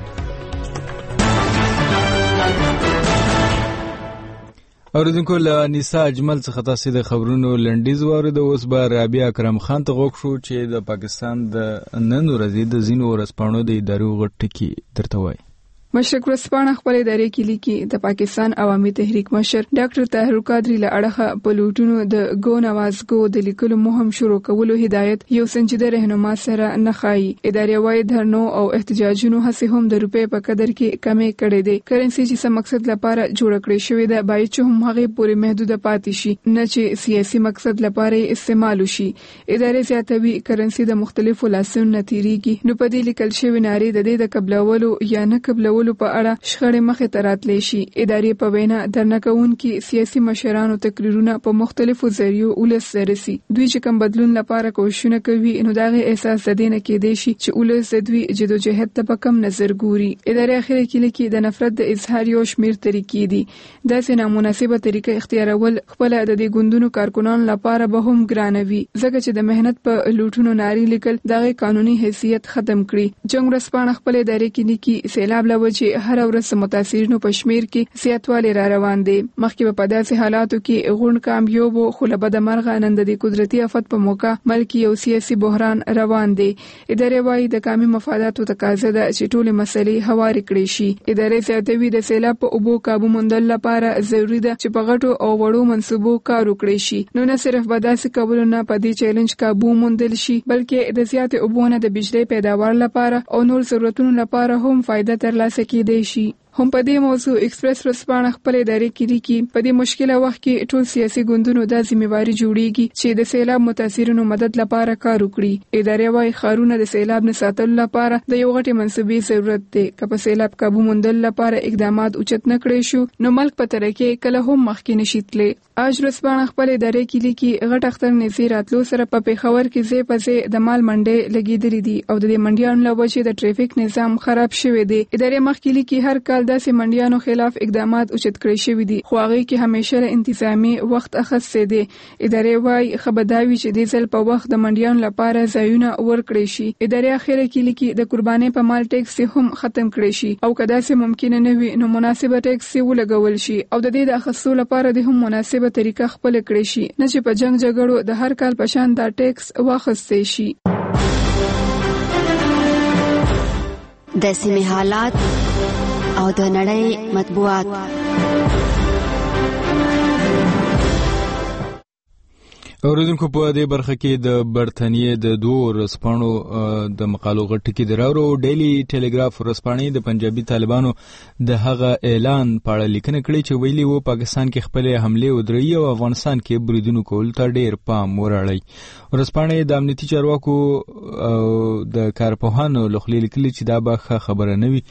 اوریدونکو له انیسا اجمل څخه تاسو د خبرونو لنډیز واورید. اوس به رابعه اکرم خان ته غوښ شو چې د پاکستان د نن ورځې د ځینو ورځپاڼو د ادارو غټ ټکي درته وایي. مشرق ورځپاڼه خپل ادارې کې لیکي د پاکستان عوامي تحریک مشر ډاکټر طاهر قادری له اړخه په لوټونو د ګو نواز ګو د لیکلو مهم شروع کولو هدایت یو سنجیده رهنما سره نه خایي. ادارې وايي دهرنو او احتجاجونو هڅې هم د روپې په قدر کې کمې کړې دي. کرنسي چې سم مقصد لپاره جوړ کړې شوې ده باید چې هم هغه پورې محدود پاتې شي، نه چې سیاسي مقصد لپاره استعمال شي. ادارې زیاتوي کرنسي د مختلفو لاسونو نتیریږي. نو په دې لیکل شوی ناری د دې د قبلولو یا نه قبلولو په اړه شخړې مخې ته راتلی شي. ادارې په وینا درنکوونکي سیاسي مشرانو تقریرونه په مختلفو ذریعو ولس رسي. دوی چې کوم بدلون لپاره کوښښونه کوي نو دغه احساس زده نه کېدی شي چې ولس د دوی جدوجہد ته په کم نظر ګوري. ادارې اخر کې لیکي د نفرت د اظهار یو شمیر طریقې دي. داسې نامناسبه طریقه اختیارول خپل د دې ګوندونو کارکونانو لپاره به هم ګرانوي، ځکه چې د مهنت په لوټونو ناری لیکل دغه قانوني حیثیت ختم کړي. جنگ ورځپاڼه خپل ادارې کې لیکي سیلاب لوجه هر ورځ متاثرینو په شمیر کې زیاتوالی را روان دي. مخکې په داسې حالاتو کې غون کامیاب خو له بده مرغه نن د قدرتي آفت په موقع ملکی او سیاسي بحران روان دي. ادارې وايي د قومي مفاداتو تقاضا ده چې ټول مسلې هواري کړي شي. ادارې زیاتوي د سیلاب په اوبو قابو موندل لپاره ضروری ده چې په غټو او وړو منصوبو کار وکړي شي. نو نه صرف به داسې کولو نه په دې چیلنج قابو موندل شي، بلکې د زیات اوبو نه د بجلی پیداوار لپاره او نور ضرورتونو لپاره هم فائدہ ترلاسه کېدای شي. هم په دې موضوع ایکسپریس ورځپاڼه خپل ادارې کې لیکي په دې مشکله وخت کې ټول سیاسي ګوندونو د ځمېواري جوړیږي چې د سیلاب متاثرینو مدد لپاره کار وکړي. ادارې وايي خارونه د سیلاب نه ساتلو لپاره د یو غټي منصوبې ضرورت دی. که په سیلاب قابو موندل لپاره اقدامات اوچت نه کړي شو نو ملک په ترکه کله هم مخکې نشي تللی. اج ورځپاڼه خپل ادارې کې لیکي غټ اختر نزی راتلو سره په پیښور کې ځې پځې د مال منډې لګېدلې دي او د دې منډیانو له وجې د ټریفیک نظام خراب شوی دی. ادارې مخکې لیکي هر کال داسې منډیانو خلاف اقدامات اوچت کړی شوی دي، خو هغه کې همیشه انتظامی وخت اخیسته دي. ادارې وايي خبرداوي چې د ځل په وخت د منډیانو لپاره ځایونه ورکړي شي. ادارې اخیره کې لیکي د قربانۍ په مال ټیکس هم ختم کړي شي او کدا چې ممکن نه وي نو مناسبه ټیکس ولګول شي او د دې د اخیستو لپاره د هم مناسبه طریقه خپل کړی شي، نه چې په جنگ جګړو د هر کال په شان دا ټیکس واخیستي شي. د سیمې حالات او د نړۍ مطبوعات. اوریدونکو په دې برخه کې د برتانیې د دوه ورځپاڼو د مقالو غټ کې دراورو ډیلی ټیلیګراف ورځپاڼې د پنجابي طالبانو د هغه اعلان په اړه لیکنه کړې چې ویلي وو پاکستان کې خپل حمله ودرې او افغانستان کې بریدونو کول ته ډیر پام ورړی. ورځپاڼې د امنیتي چارواکو او د کارپوهانو لخوا لیکلي چې دا به خبره نه وي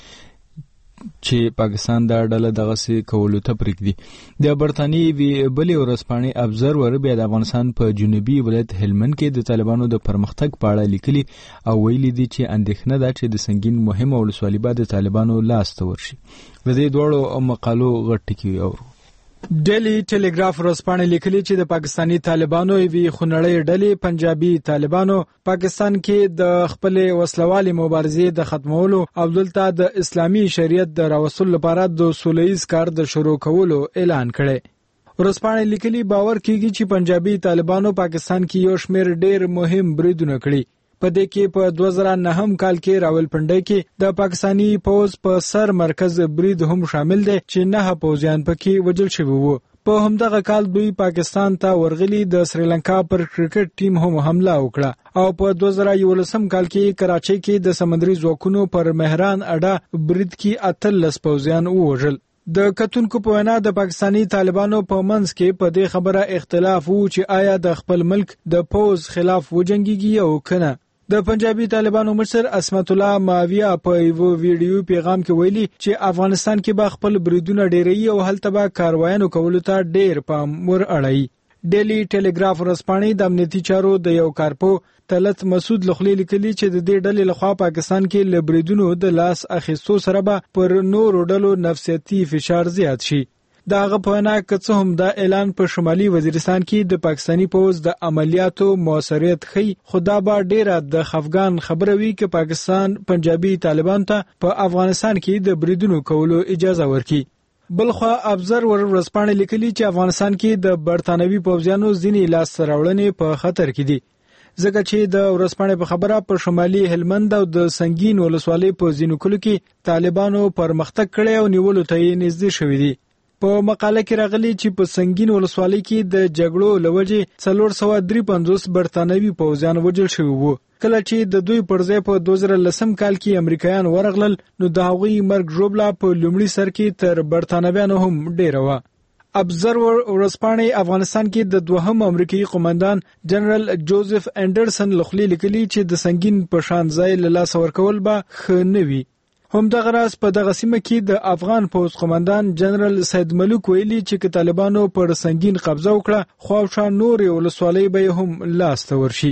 چې پاکستان دا ډله دغه سي کولو ته پرېږدي. د برتانیې بلې ورځپاڼې ابزرور بیا د افغانستان په جنوبي ولایت هلمند کې د طالبانو د پرمختګ په اړه لیکلي او ویلي دي چې اندېښنه ده چې د سنگین مهمه ولسوالي به د طالبانو لاس ته ورشي. د دې دواړو مقالو غټ ټکي اورو. ډیلی ټیلیګراف ورځپاڼې لیکلي چې د پاکستانی طالبانو یوې خونړۍ ډلې پنجابي طالبانو پاکستان کې د خپل وسلوالي مبارزې د ختمولو او دلته د اسلامي شریعت د راوستلو لپاره د سولهییز کار د شروع کولو اعلان کړي. ورځپاڼې لیکلي باور کیږي چې پنجابي طالبانو پاکستان کې یو شمېر ډېر مهم بریدونه کړي. په دې کې په دوه زره نهم کال کې راولپنډۍ کې د پاکستانی پوز په سر مرکز برید هم شامل دی چې نه پوزیان پکې وجل شوی وو. په همدغه کال دوی پاکستان ته ورغلي د سریلانکا پر کرکټ ټیم هم حمله وکړه او په دوه زره یولسم کال کې کراچۍ کې د سمندري ځواکونو پر مهران اډه برید کې اتلس پوزیان ووژل. د کتونکو په وینا د پاکستانی طالبانو په منځ کې په دې خبره اختلاف وو چې آیا د خپل ملک د پوز خلاف وجنګيږي او کنه. د پنجابي طالبانو مشر اسمت الله ماویہ په یو ویډیو پیغام کې ویلي چې افغانستان کې به خپل بریدونه ډیري او هلته به کاروایانو کولو ته ډیر پام ور اړای. ډیلی ټیلیګراف ورځپاڼې د امنیتي چارو د یو کارپو طلعت مسعود لخوا لیکلي چې د دې ډلې لخوا پاکستان کې له بریدونو د لاس اخیستو سره به پر نورو ډلو نفسیاتي فشار زیات شي. دا هغه په وینا که څه هم دا اعلان په شمالي وزیرستان کې د پاکستانی پوز د عملیاتو موثریت ښیي خو دا به ډیره د خفګان خبره وي چې پاکستان پنجابي طالبان ته په افغانستان کې د بریدونو کولو اجازه ورکړي. بلخوا ابزرور ورځپاڼې لیکلي چې افغانستان کې د برتانوي پوځیانو ځینې لاسته راوړنې په خطر کې دي ځکه چې د ورځپاڼې په خبره په شمالي هلمند او د سنگین ولسوالۍ په ځینو کلو کې طالبانو پرمختګ کړی او نیولو ته یې نږدې شوي دي. په مقاله کې راغلي چې په سنگین ولسوالۍ کې د جګړو لوجې څلور سوه درې پنځوس برتانوي پوځیان وژل شوي وو. کله چې د دوی پر ځای په دوه زره لسم کال کې امریکایان ورغلل نو د هغوی مرګ ژوبله په لومړي سر کې تر برتانویانو هم ډیره وه. ابزرور ورځپاڼې افغانستان کې د دوهم امریکایي قومندان جنرال جوزف انډرسن لخوا لیکلي چې د سنگین په شان ځای له لاسه ورکول به ښه نه وي. همدغه راز په دغه سیمه کې د افغان پوځ قومندان جنرال سید ملک ویلي چې که طالبانو پر سنگین قبضه وکړه خو شا نورې ولسوالۍ به هم لاس ته ورشي.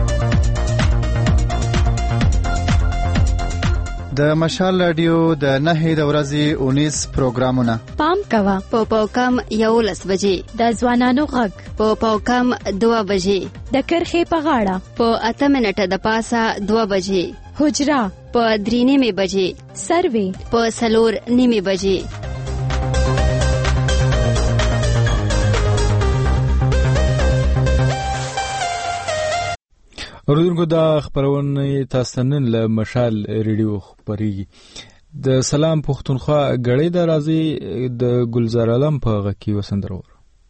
د مشال رادیو د نهي د ورځې اونیس پروګرامونه پام کوا په پاوکم یولس بجې د ځوانانو غږ په پاوکم دوه بجې د کرخې په غاړه په اته منټه د پاسه دوه بجې حجرا په درې نیمې بجې سروي په څلور نیمې بجې. اوریدونکو دا خبرونه تاسو نن له مشال ریډیو خبريږي. د سلام پښتونخوا غړې د راځي د ګلزار علم په غکی وسندرور.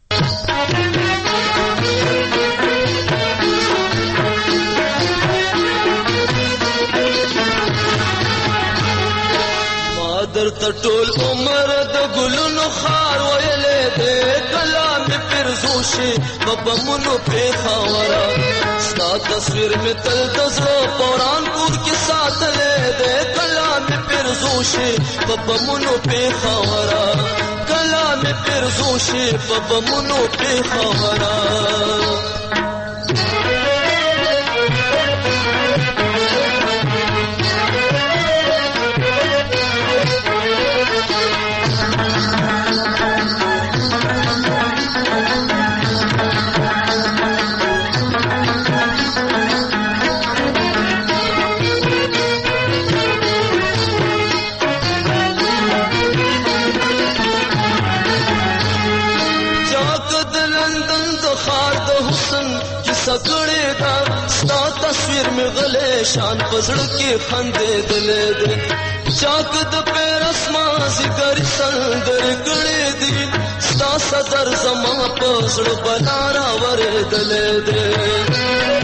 در ټول عمر د ګلونو خار ویلې دې کلام پرزوشي ببمونو په خاورا ستا تصویر می تل د زړه پوران کور کې ساتلې دې کلام پرزوشي ببمونو په خاورا کلام پرزوشي ببمونو په خاورا. سکړې دا ستا تصویر می غلې شان پزړ کې خندې دلې دې چاک د پیر اسمان ذکر سندر کړي دي ستا صدر زما پسړ بلارا ورېدلې دي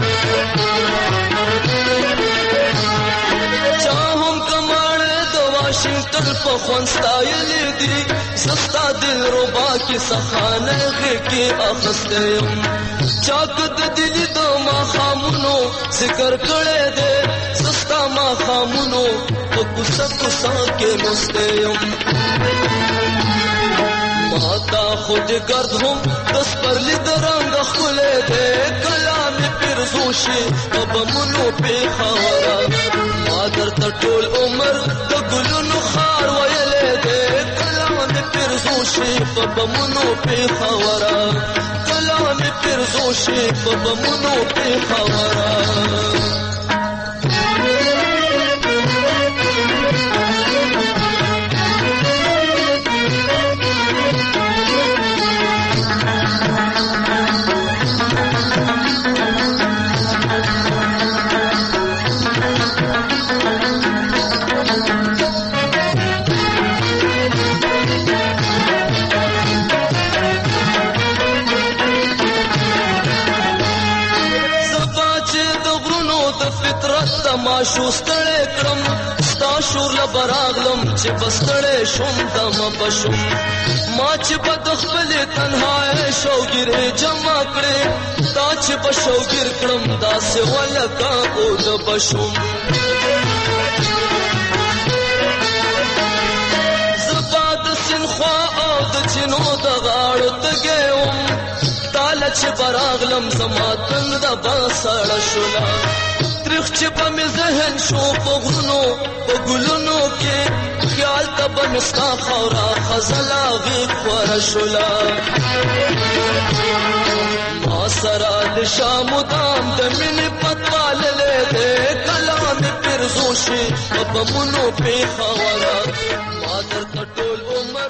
چاهم کمال د واشنگټن په خوانستایل دي سستا دل ربا کی سخانه کې اخستم چاک د دل د ما خامونو ذکر کړي دي سستا ما خامونو په کوڅه کوڅه کې مستم ماتا خود گرد هم دس پر لید رنگ خله ده کلام پرزوشی اب منو پی خورا مادر تا ټول عمر د ګلونو خار ویلې ده کلام پرزوشی اب منو پی خورا کلام پرزوشی اب منو پی خورا ما شوستړې کړم ستا شور لبراغلم چې بستړې شوم دم بشم ما چې بد خپل تنهایی شوګر جمع کړې تا چې بشوګر کړم داسې ولکا او د بشم زباد سنخوا او د چینو د غاړو تګېوم تاله چې براغلم زما تند باسړه شولا ترخ چې په مې ذهن شو په غرونو په ګلونو کې خیال ته به مې ستا خاوره خزله غېږ خوره شوله ما سره د شام دام د مینې پتواللی دی کله مې پرزو شي په بمونو پېښوره ما درته ټول عمر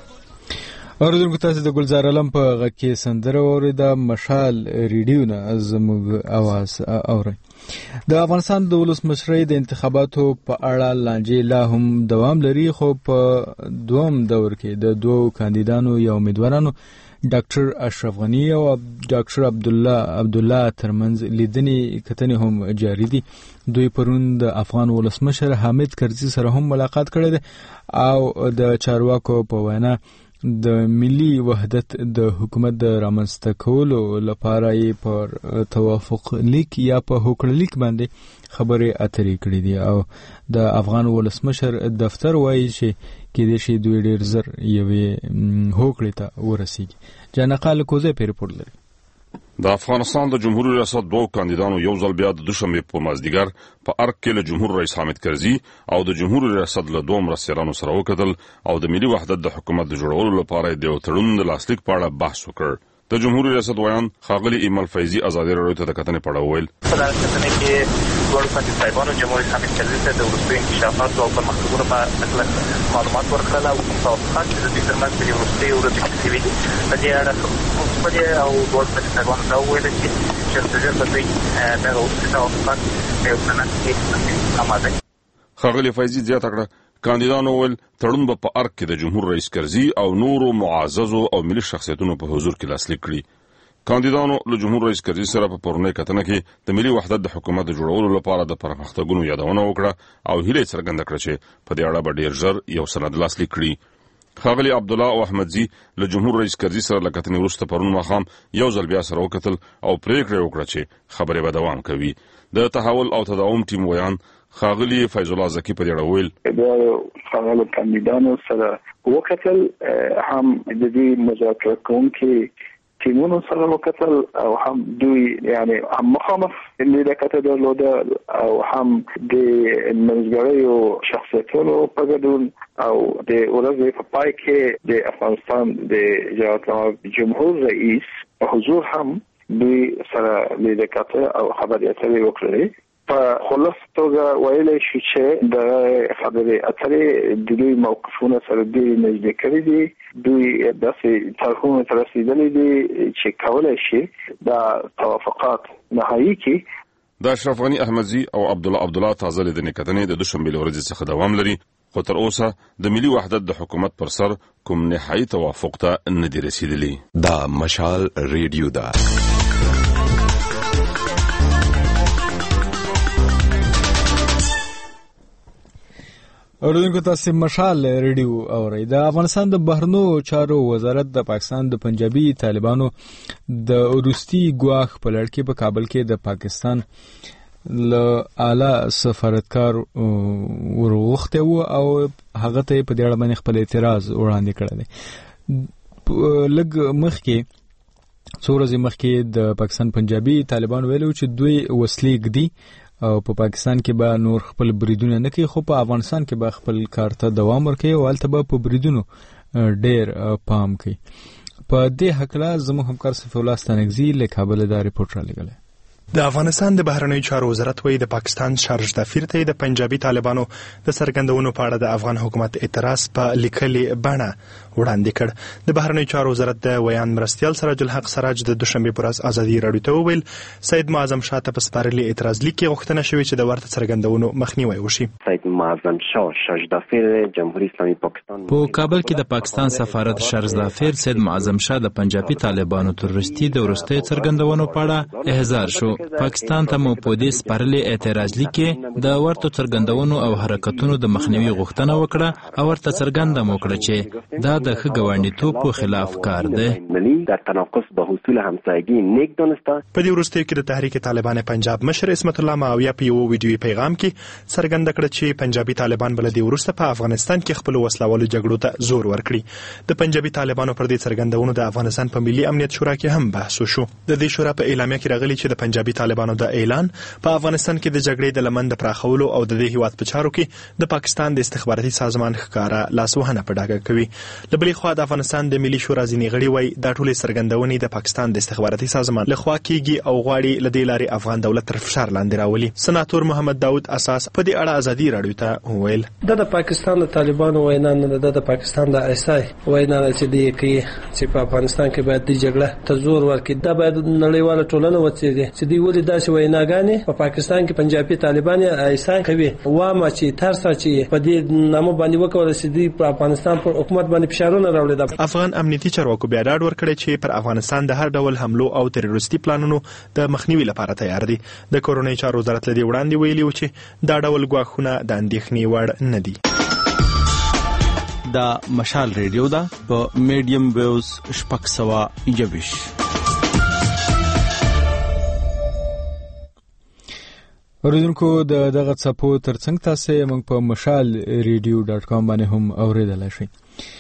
اوریدونکو تاسو د ګلزار علم په غږ کې سندره واورېده مشال ریډیو نه زموږ اواز اورئ د افغانستان د ولسمشرۍ د انتخاباتو په اړه لانجې لا هم دوام لري خو په دوم دور کې د دوو کاندیدانو یا امیدوارانو ډاکټر اشرف غنی او ډاکټر عبدالله عبدالله ترمنځ لیدنې کتنې هم جاري دي دوی پرون د افغان ولسمشر حامد کرزي سره هم ملاقات کړی دی او د چارواکو په وینا د ملي وحدت د حکومت د رامنځته کولو لپاره یې پر توافق لیک یا په هوکړه لیک باندې خبرې اترې کړې دي او د افغان ولسمشر دفتر وایي چې کېدای شي دوی ډېر زر یوې هوکړې ته ورسیږي جانقال کوزه په ریپورت لري د افغانستان د جمهوریت ریاست دوه کاندیدانو یو ځل بیا د دوشنبه په مازدیګر په ارګ کې له جمهور رئیس حامد کرزي او د جمهوریت ریاست له دوه مرستیانو سره وکتل او د ملي وحدت د حکومت د جوړولو لپاره د تړون د لاسلیک په اړه بحث وکړ د جمهوریت ریاست ویان خاغلی ایمل فیضی ازادي راډیو ته د کتنې په اړه ویل په کتنې کې ډوړ کاندیدانو جمهوریت حامد کرزي ته د وروستي انکشافات او پرمختګونو په اړه معلومات ورکړل او توافقات چې د دې ترمنځ د وروستي ورځې کې شوي دي په دې اړه په دې او ډوړ کاندیدانو دا ویل چې چې د دوی د وروستي توافقات په اړه کې آماده خاغلی فیضی زیاته کړه کاندیدانو ول تړون په ارګ کې د جمهور رئیس کرزي او نورو معززو او ملي شخصیتونو په حضور کې لاسلیک کړي کاندیدانو له جمهور رئیس کرزي سره په پرونی کتنه کې د ملي وحدت د حکومت جوړولو لپاره د پرمختګونو یادونه وکړه او هیله څرګنده کړه چې په دې اړه به ډیر ژر یو سند لاسلیک کړي خاغلی عبدالله او احمدزي له جمهور رئیس کرزي سره له کتنې وروسته پرون ماښام یو ځل بیا سره وکتل او پریکړه وکړه چې خبرې به دوام کوي د تحول او تداوم ټیم ویان خاغلی فیض الله زکی په دې ویل د خاغلی کاندیدانو سره وکتل هم د دې مذاکره کوونکي ټیمونو سره وکتل او هم دوی یعنی هم مخامخ لیدکته درلوده او هم د منځګړیو شخصیتونو په ګډون او د ورځې په پای کې د افغانستان د ریاست جمهور رئیس حضور هم دوی سره لیدکته او خبرې اترې وکړې په خلاص توګه ویلای شو چې د خبرې اترې د دوی موقفونه سره ډېر نږدې کړي دي دوی داسې طرحونو ته رسېدلي دي چې کولای شي د توافقات نهایي کړي د اشرف غنی احمدزي او عبدالله عبدالله تازه لیدنې کتنې د دوشنبه ورځې څخه دوام لري خو تر اوسه د ملي وحدت د حکومت پر سر کوم نهایي توافق ته نه دی رسیدلی. دا مشال ریډیو ده. اوریدونکو تاسو مشال ریډیو اورئ. د افغانستان د بهرنو چارو وزارت د پاکستان د پنجابي طالبانو د وروستي ګواښ په لړ کې په کابل کې د پاکستان له اعلی سفارتکار ورغوښته و او هغه ته په دې اړه باندې خپل اعتراض وړاندې کړی دی. لږ مخکې څو ورځې مخکې د پاکستان پنجابي طالبان ویلو چې دوی وسلې ږدي او په پاکستان کې به نور خپل بریدونه نه کوي، خو په افغانستان کې به خپل کار ته دوام ورکوي او هلته به په بریدونو ډېر پام کوي. په دې هکله زموږ همکار صفي الله ستانکزي له کابل دا رپورټ رالیږلی. د افغانستان د بهرنیو چارو وزارت وایي د پاکستان شارج دفیر ته د پنجابي طالبانو د څرګندونو په اړه د افغان حکومت اعتراض په لیکلي بڼه وړاندې کړ. د بهرنیو چارو وزارت د ویان مرستیال سراج الحق سراج د دوشنبه پر ورځ ازادي راډیو ته وویل سید معظم شاه ته په سپارلي اعتراض لیک کې غوښتنه شوې چې د ورته څرګندونو مخنیوي وشي. سید معظم شاه شارج دفیر جمهوریت اسلامي پاکستان په کابل کې د پاکستان سفارت شارج دفیر سید معظم شاه د پنجابي طالبانو تروریستي د ورستۍ څرګندونو په اړه احضار شو. پاکستان ته مو په دې سپارلي اعتراض لیک کې د ورته څرګندونو او حرکتونو د مخنیوي غوښتنه وکړه او ورته څرګنده مو کړه چې دا د ښه ګاونډیتوب په خلاف کار دی. در تناقض با حصول همسایگی نیک دانسته. په دې وروستیو کې د تحریک طالبان پنجاب مشر اسمت الله معاویه په یو ویډیوي پیغام کې څرګنده کړه چې پنجابي طالبان بل دی ورسته په افغانستان کې خپل وسلوالو جګړو ته زور ورکړي. د پنجابي طالبانو پر دې څرګندونو د افغانستان په ملي امنیت شورا کې هم بحث وشو. د دې شورا په اعلامیه کې راغلي چې د پنجابي طالبانو د اعلان په افغانستان کې د جګړې د لمن د پراخولو او د دې هیواد په چارو کې د پاکستان د استخباراتي سازمان ښکارا لاسوهنه په ډاګه کوي. د بلې خوا د افغانستان د ملي شورا ځینې غړي وایي دا ټولې څرګندونې د پاکستان د استخباراتي سازمان لخوا کېږي او غواړي له دې لارې افغان دولت تر فشار لاندې راولي. سناتور محمد داود اساس په دې اړه ازادي راډیو ته وویل دا د پاکستان د طالبانو وینا نه ده، د پاکستان د ایسای وینا چې دی کوي چې په افغانستان کې باید د جګړه ته زور ورکړي. دا باید نړیواله ټولنه وڅېړي چې دوی ولې داسې ویناګانې په پاکستان کې پنجابي طالبان ایسای کوي. وامه چې ترسه چې په دې نامو باندې وکول چې دوی په افغانستان پر حکومت باندې فشارونه راوړي. افغان امنیتي چارواکو بیا ډاډ ورکړی چې پر افغانستان د هر ډول حملو او تروریستي پلانونو د مخنیوي لپاره تیار دي. د کورونی چارو وزارت لدی وړاندې ویلي و چې دا ډول ګواښونه د اندېښنې وړ نه دي. دا مشال ریډیو ده په میډیم ویوز شپږ سوه یوویش. اوریدونکو د دغه څپو ترڅنګ تاسو موږ په مشال ریډیو ډاټ کام باندې هم اوریدلای شئ.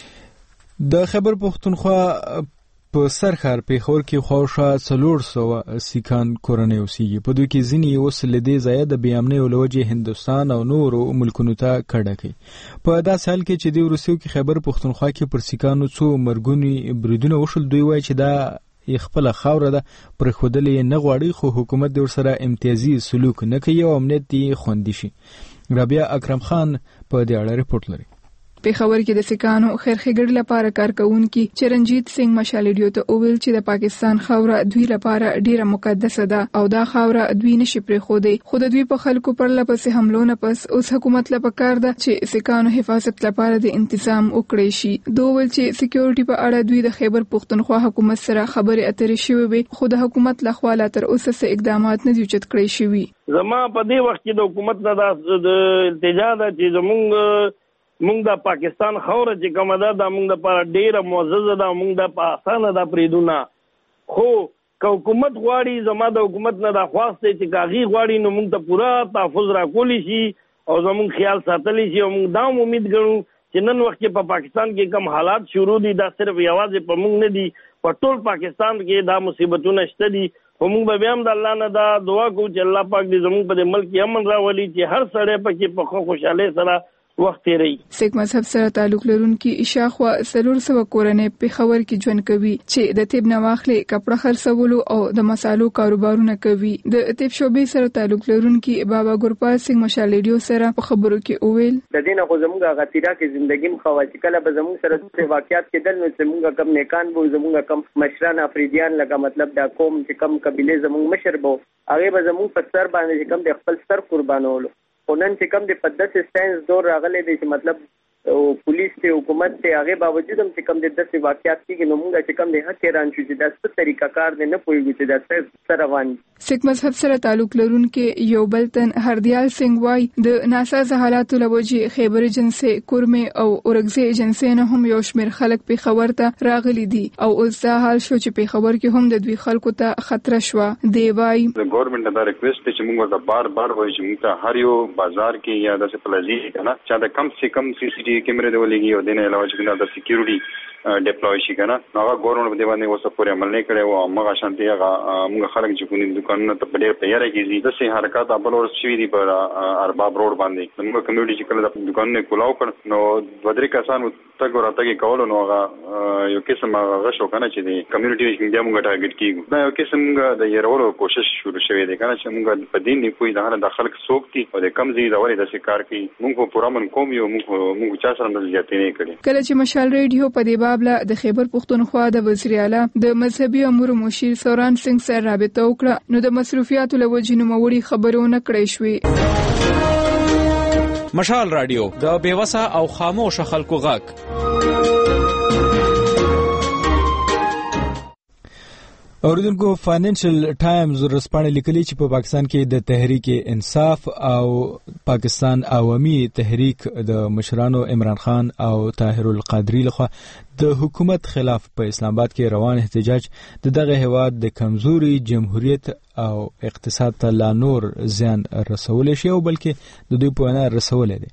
د خیبر پښتونخوا په سرخار پیښور کې خواوشا څلور سوه سیکان کورنۍ اوسېږي. په دوی کې ځینې اوس له دې ځایه د بې امنۍ له وجې هندوستان او نورو ملکونو ته کډه کوي. په داسې حال کې چې د وروستیو کې خیبر پښتونخوا کې پر سیکانو څو مرګوني بریدونه وشول، دوی وایي چې دا خپل خاوره ده پرېښودلې نه غواړي، خو حکومت د ورسره امتیازي سلوک نه کوي او امنیت یې خوندي شي. رابعه اکرم خان په دې اړه رپورټ لري. پیښور کې د سکانو خیرخېګړ لپاره کارکونکي چرنجیت سنگ مشال ریډیو ته وویل چې د پاکستان خاوره دوی لپاره ډیره مقدسه ده او دا خاوره دوی نشي پرېښودی، خو د دوی په خلکو پر لپسې حملو نه پس اوس حکومت لپاره کار ده چې سکانو حفاظت لپاره د انتظام وکړي شي. دوی ویل چې سکیورټي په اړه دوی د خیبر پښتونخوا حکومت سره خبرې اترې شوې وي، خو د حکومت لخوا لا تر اوسه څه اقدامات نه دي اوچت کړی شوي. زما په دې وخت کې د حکومت نه د التجا ده چې زمونږ مونږ د پاکستان خوره چې کومه ده دا مونږ لپاره ډیره معززه ده، مونږ د په اسانه ده پریدونه. خو که حکومت غواړي زما د حکومت نه دا خواست دی چې کاغي غواړي نو مونږ ته پوره تحفظ راکولی شي او زمونږ خیال ساتلی شي. او مونږ دا امید ګڼو چې نن وخت کې په پاکستان کې کم حالات شروع دي دا صرف یوازې په مونږ نه دي، په ټول پاکستان کې دا مصیبتونه شته دي. خو مونږ به بیا هم د الله نه دا دعا کوو چې الله پاک دې زمونږ په دې ملک امن راولي چې هر سړی پکې په خوشحالۍ سره وخت تیری. سیک مذهب سره تعلق لرونکي شاخوا سلور سو کورنۍ پیښور کې ژوند کوي چې د طب نه واخلې کپڑا خرڅولو او د مسالو کاروبارونه کوي. د طب شوبې سره تعلق لرونکي بابا ګورپال سنگ مشال ریډیو سره په خبرو کې اوویل د دینه خو زموږه غتیرا کې ژوندګي مخوا چې کله به زموږ سره د واقعیت کې دل نو زموږه کم نیکان وو، زموږه کم مشران افریدیان لکه مطلب دا قوم چې کم قبيله زموږ مشر وو، هغه به زموږ په سر باندې کم د خپل سر قربانولو. خونن چې کوم د پدس سټانس دور راغلي دي چې مطلب او پولیس ته حکومت ته هغه باوجود هم چې کوم د داسې واقعیت کېږي نو موږ چې کوم د حق ایران شو چې د څه طریقه کار نه پوهیږي چې د څه روان سیک مذهب سره تعلق لرونکي یو بل تن هردیال سنگ وای د ناسازه حالاتو لوجي خیبر جنسي کورمه او اورګزي جنسي نه هم یو شمېر خلک په خبر ته راغلي دي او اوس دا حال شو چې په خبر کې هم د دوی خلکو ته خطر شو دی وای د ګورنمنت دا ریکوست چې موږ دا بار بار وایو چې موږ هر یو بازار کې یا د سپلازي کنه چې دا کم سے کم سی سی ټي وي کیمرې دی ولګي او دنه علاوه چې د سکیورټي ډیپلوي شي کنه هغه ګورنمنت دی باندې وسه پورې عمل نه کړي او موږ شانتي هغه موږ خلک چې کوم دکانونه ته ډېر تیار کیږي د سه حرکت ابل اور شوی دی پر ارباب روډ باندې موږ کمیونټي چې کله د دکانونه کولاو کړ نو ودرې کسان ته ګورته کې کول نو هغه یو قسم هغه شو کنه چې دی کمیونټي چې موږ ټارګټ کیږو دا یو قسم د یرولو کوشش شروع شوی دی کنه چې موږ په دین نه کوی د هر د خلک سوکتي او د کم زی د ورې د شکار کی موږ پورا من کوم یو موږ موږ چا سره د زیاتې نه کړي کله چې مشال ریډیو په دی بابله د خیبر پښتونخوا د وزیر اعلی د مذهبي امور مشیر سوران سنگ سره رابطه وکړه نو د مصرفیاتو له وجې نوموړي خبرونه کړې شوې مشال رادیو د بیوسه او خاموش خلکو غږ اوریدونکو فاینانشل ټایمز ورسپانې لیکلي چې په پاکستان کې د تحریک انصاف او پاکستان عوامي تحریک د مشرانو عمران خان او طاهر القادری لخوا د حکومت خلاف په اسلام آباد کې روان احتجاج د دغه هیواد د کمزوري جمهوریت او اقتصاد ته لا نور زیان رسول شي او بلکې د دوی په وینا رسول دي.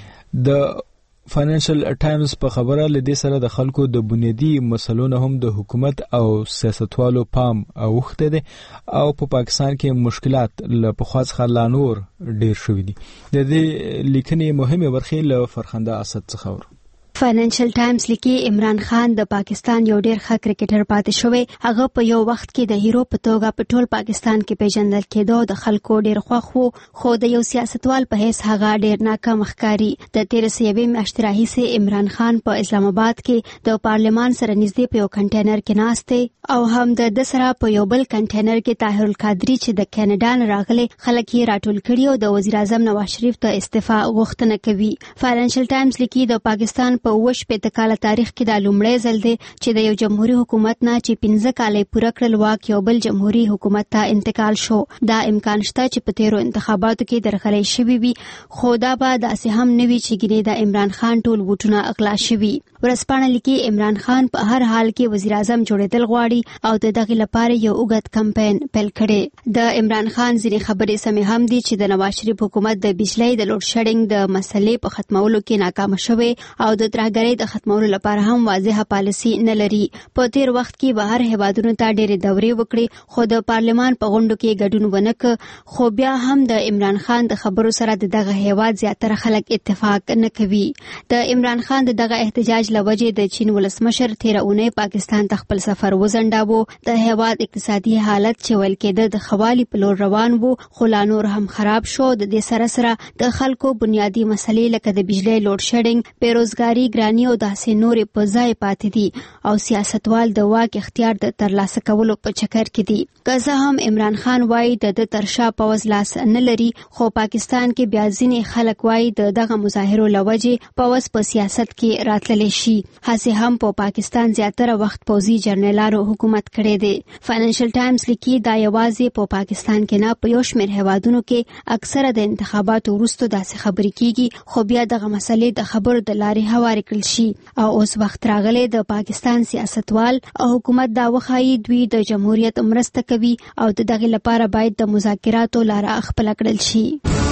د فاینانشل ټایمز په خبره لدې سره د خلکو د بنیادی مسلو نه هم د حکومت او سیاستوالو پام اوخته دي او په پاکستان کې مشکلات له پخوا څخه لا نور ډیر شوي دي. د دې لیکنې مهمه برخې له فرخنده اسد څخه ور فاینانشل ټایمز لیکي عمران خان د پاکستان یو ډیر ښه کرکټر پاتې شوی هغه په یو وخت کې د هیرو په توګه په ټول پاکستان کې پیژندل کېدو د خلکو ډیر خوښ وو خو د یو سیاستوال په هیڅ هغه ډیر ناکام ښکاری د تیر سیوي میاشتې راهیسې عمران خان په اسلام آباد کې د پارلمان سره نږدې په یو کنټینر کې ناشته او هم د د سره په یو بل کنټینر کې طاهر القادری چې د کینیډا نه راغلي خلک یې راټول کړي او د وزیر اعظم نواز شریف ته استعفا غوښتنه کوي. فاینانشل ټایمز لیکي د پاکستان په وش په تکاله تاریخ کې د لومړی ځل دی چې د یو جمهوریت حکومت نه چې پنځه کال پوره کړل واک یو بل جمهوریت حکومت ته انتقال شو. دا امکان شته چې په تیرو انتخاباتو کې درغلي شوی وي خو دا به داسې هم نه وي چې ګینه د عمران خان ټول ووټونه اغلا شوي. ورسپانه لیکي عمران خان په هر حال کې وزیر اعظم جوړېدل غواړي او د دغه لپاره یو اوږد کمپاین پیل کړي. د عمران خان ځینې خبرې سمې هم دي چې د نواز شریف حکومت د بجلی د لوډ شیډینګ د مسلې په ختمولو کې ناکام شوی او د ترهګرۍ د ختمولو لپاره هم واضحه پالیسي نه لري. په تیر وخت کې بهر هیوادونو ته ډېرې دورې وکړي خو د پارلمان په غونډو کې ګډون ونه کړ خو بیا هم د عمران خان د خبرو سره د دغه هیواد زیاتره خلک اتفاق نه کوي. د عمران خان د دغه احتجاج لوجې د چین ولسمشر تیر اونۍ پاکستان ته خپل سفر وزنډاوه. د هیواد اقتصادي حالت چې ویل کېده د خوالي په لور روان وو خو لا نور هم خراب شو. د دې سره سره د خلکو بنیادی مسلې لکه د بجلی لوډ شیډینګ بیروزګاری ګرانی او داسې نورې په ځای پاتې دي او سیاستوال د واک اختیار د ترلاسه کولو په چکر کې دي. که څه هم عمران خان وایي د د ترشا پوز لاس نه لري خو پاکستان کې بیا ځینې خلک وایي د دغه مظاهرو لوجې پوز په سیاست کې راتللی شي. هسې هم په پاکستان زیاتره وخت پوزي جرنیلانو حکومت کړی دی. فاینانشل ټایمز لیکي دا یوازې په پاکستان کې نه په یو شمېر هیوادونو کې اکثره د انتخاباتو وروسته داسې خبرې کیږي خو بیا دغه مسلې د خبرو د لارې هوارې کړل شي او اوس وخت راغلی د پاکستان سیاستوال او حکومت دا وخایي دوی د جمهوریت مرسته کوي او د دغه لپاره باید د مذاکراتو لاره خپل کړل شي.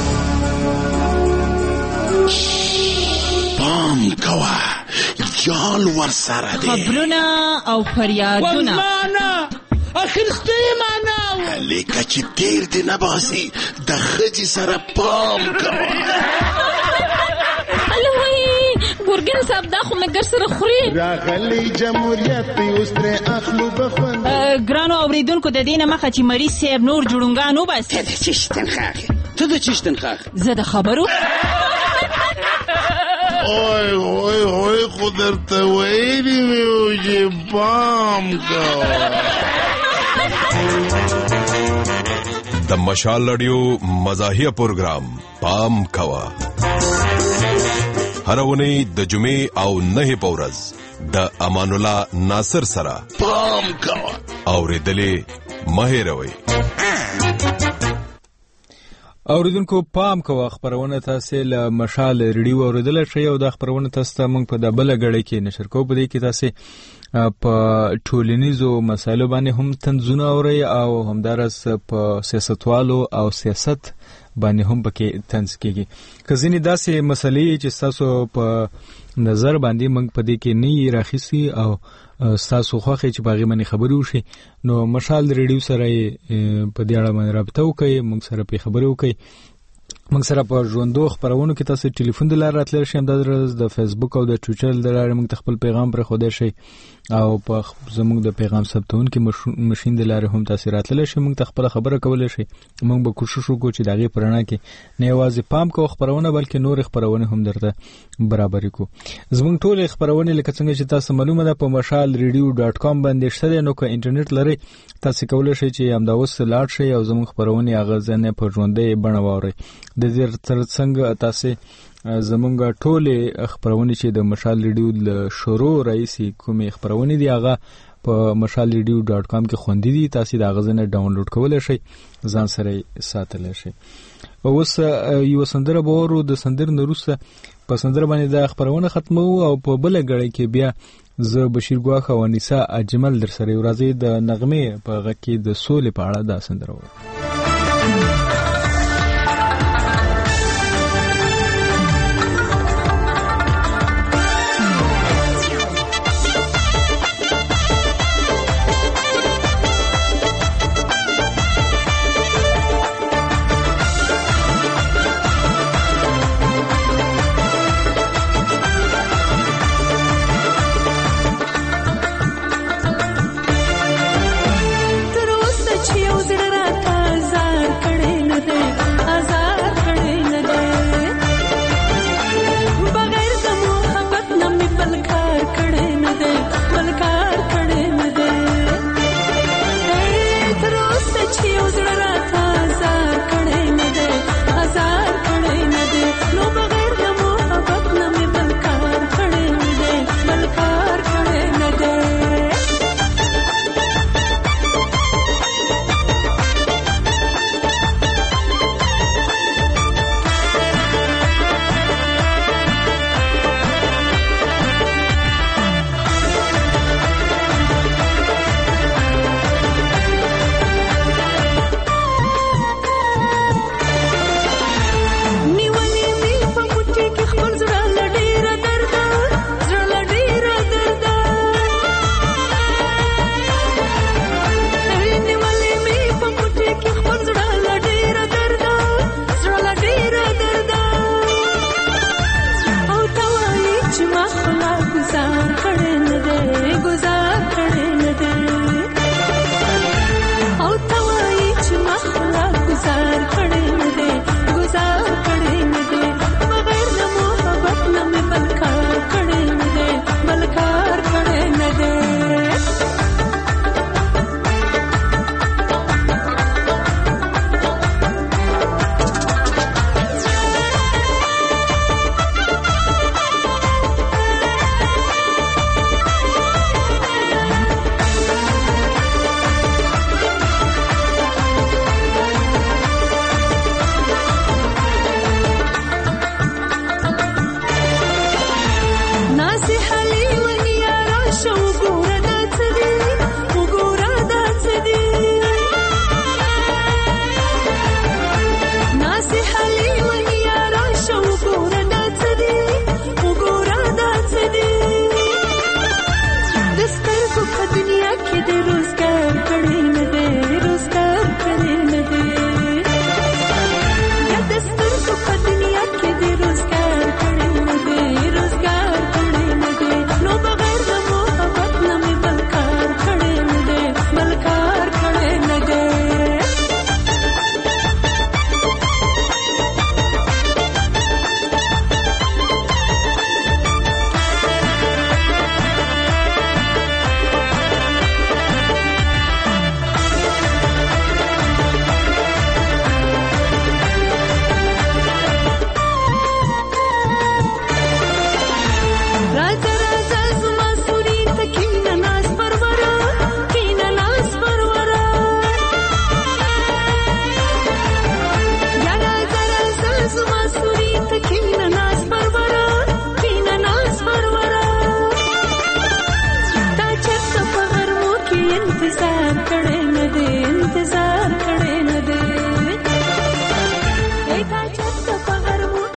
پام کوه جال ورسره دي خبرونه او فریادونه اخرسته معنا لیکه چې تیر دی نه باسي د خځې سره پام کوه. ګورګین صاحب دا خو مګر سره خوري راغلی جمهوریت اوس تر اخلو بخون ګرانو اوریدونکو د دینه مخه چې مری سیب نور جوړونګانو بس ته د چشتن خاخ ته د چشتن خاخ زه د خبرو اوه اوه اوه خدر ته ویلی میو چې پام کوه. د مشال رادیو مزاحیه پروګرام پام کوا هرونه د جمعې او نه پورز د امان الله ناصر سره پام کوا اوریدلې مهیروي اوریدونکو پام کوه خبرونه تاسو له مشال ریډیو اوریدل شئ او د خبرونه تاسو ته موږ په دبل غړې کې نشر کوو په دې کې تاسو په ټولنیزو مسایلو باندې هم تنظیمونه اوري او همدارس په سیاستوالو او سیاست باندې هم پکې تنظیم کیږي کزینې داسې مسلې چې تاسو په نظر باندې موږ په دې کې نه راخیسي او تاسو خوخه چې باغې باندې خبرو شي نو مشال ریډیو سره په دې اړه باندې رابطه وکړئ موږ سره په خبرو وکړئ موږ سره په ژوندو خبرونو کې تاسو ټلیفون د لارې راتلل شئ همدارس د فیسبوک او د ټویټر د لارې موږ خپل پیغام پر خوده شي او په زموږ د پیغام ثبتون کې ماشين د لارې هم تاسو راتلل شئ موږ خپل خبره کولای شئ موږ به کوشش وکړو چې دغه پرانه کې نه یوازې پام کو خبرونه بلکې نور خبرونه هم درته برابر کو زموږ ټول خبرونه لکه څنګه چې تاسو معلومه ده په مشال ریډیو ډاټ کام باندې شته نو که انټرنیټ لري تاسو کولای شئ چې همدا اوس لاړ شئ او زموږ خبرونه اغازنه په ژوندې بڼه واورئ د دې ترڅنګ تاسو زمونږ ټوله خبرونه چې د مشال ریډیو له شروع رئیسي کومه خبرونه دی هغه په مشال ریډیو ډاټ کام کې خوندې دي تاسو دا غزنه ډاونلوډ کولای شئ ځان سره ساتل شئ اوس یو سندره به ورو د سندر نروسه په سندره باندې د خبرونه ختمو او په بل غړي کې بیا ز بشیر ګواخه او نساء اجمل در سره ورځي د نغمه په غږ کې د سولې په اړه دا سندره و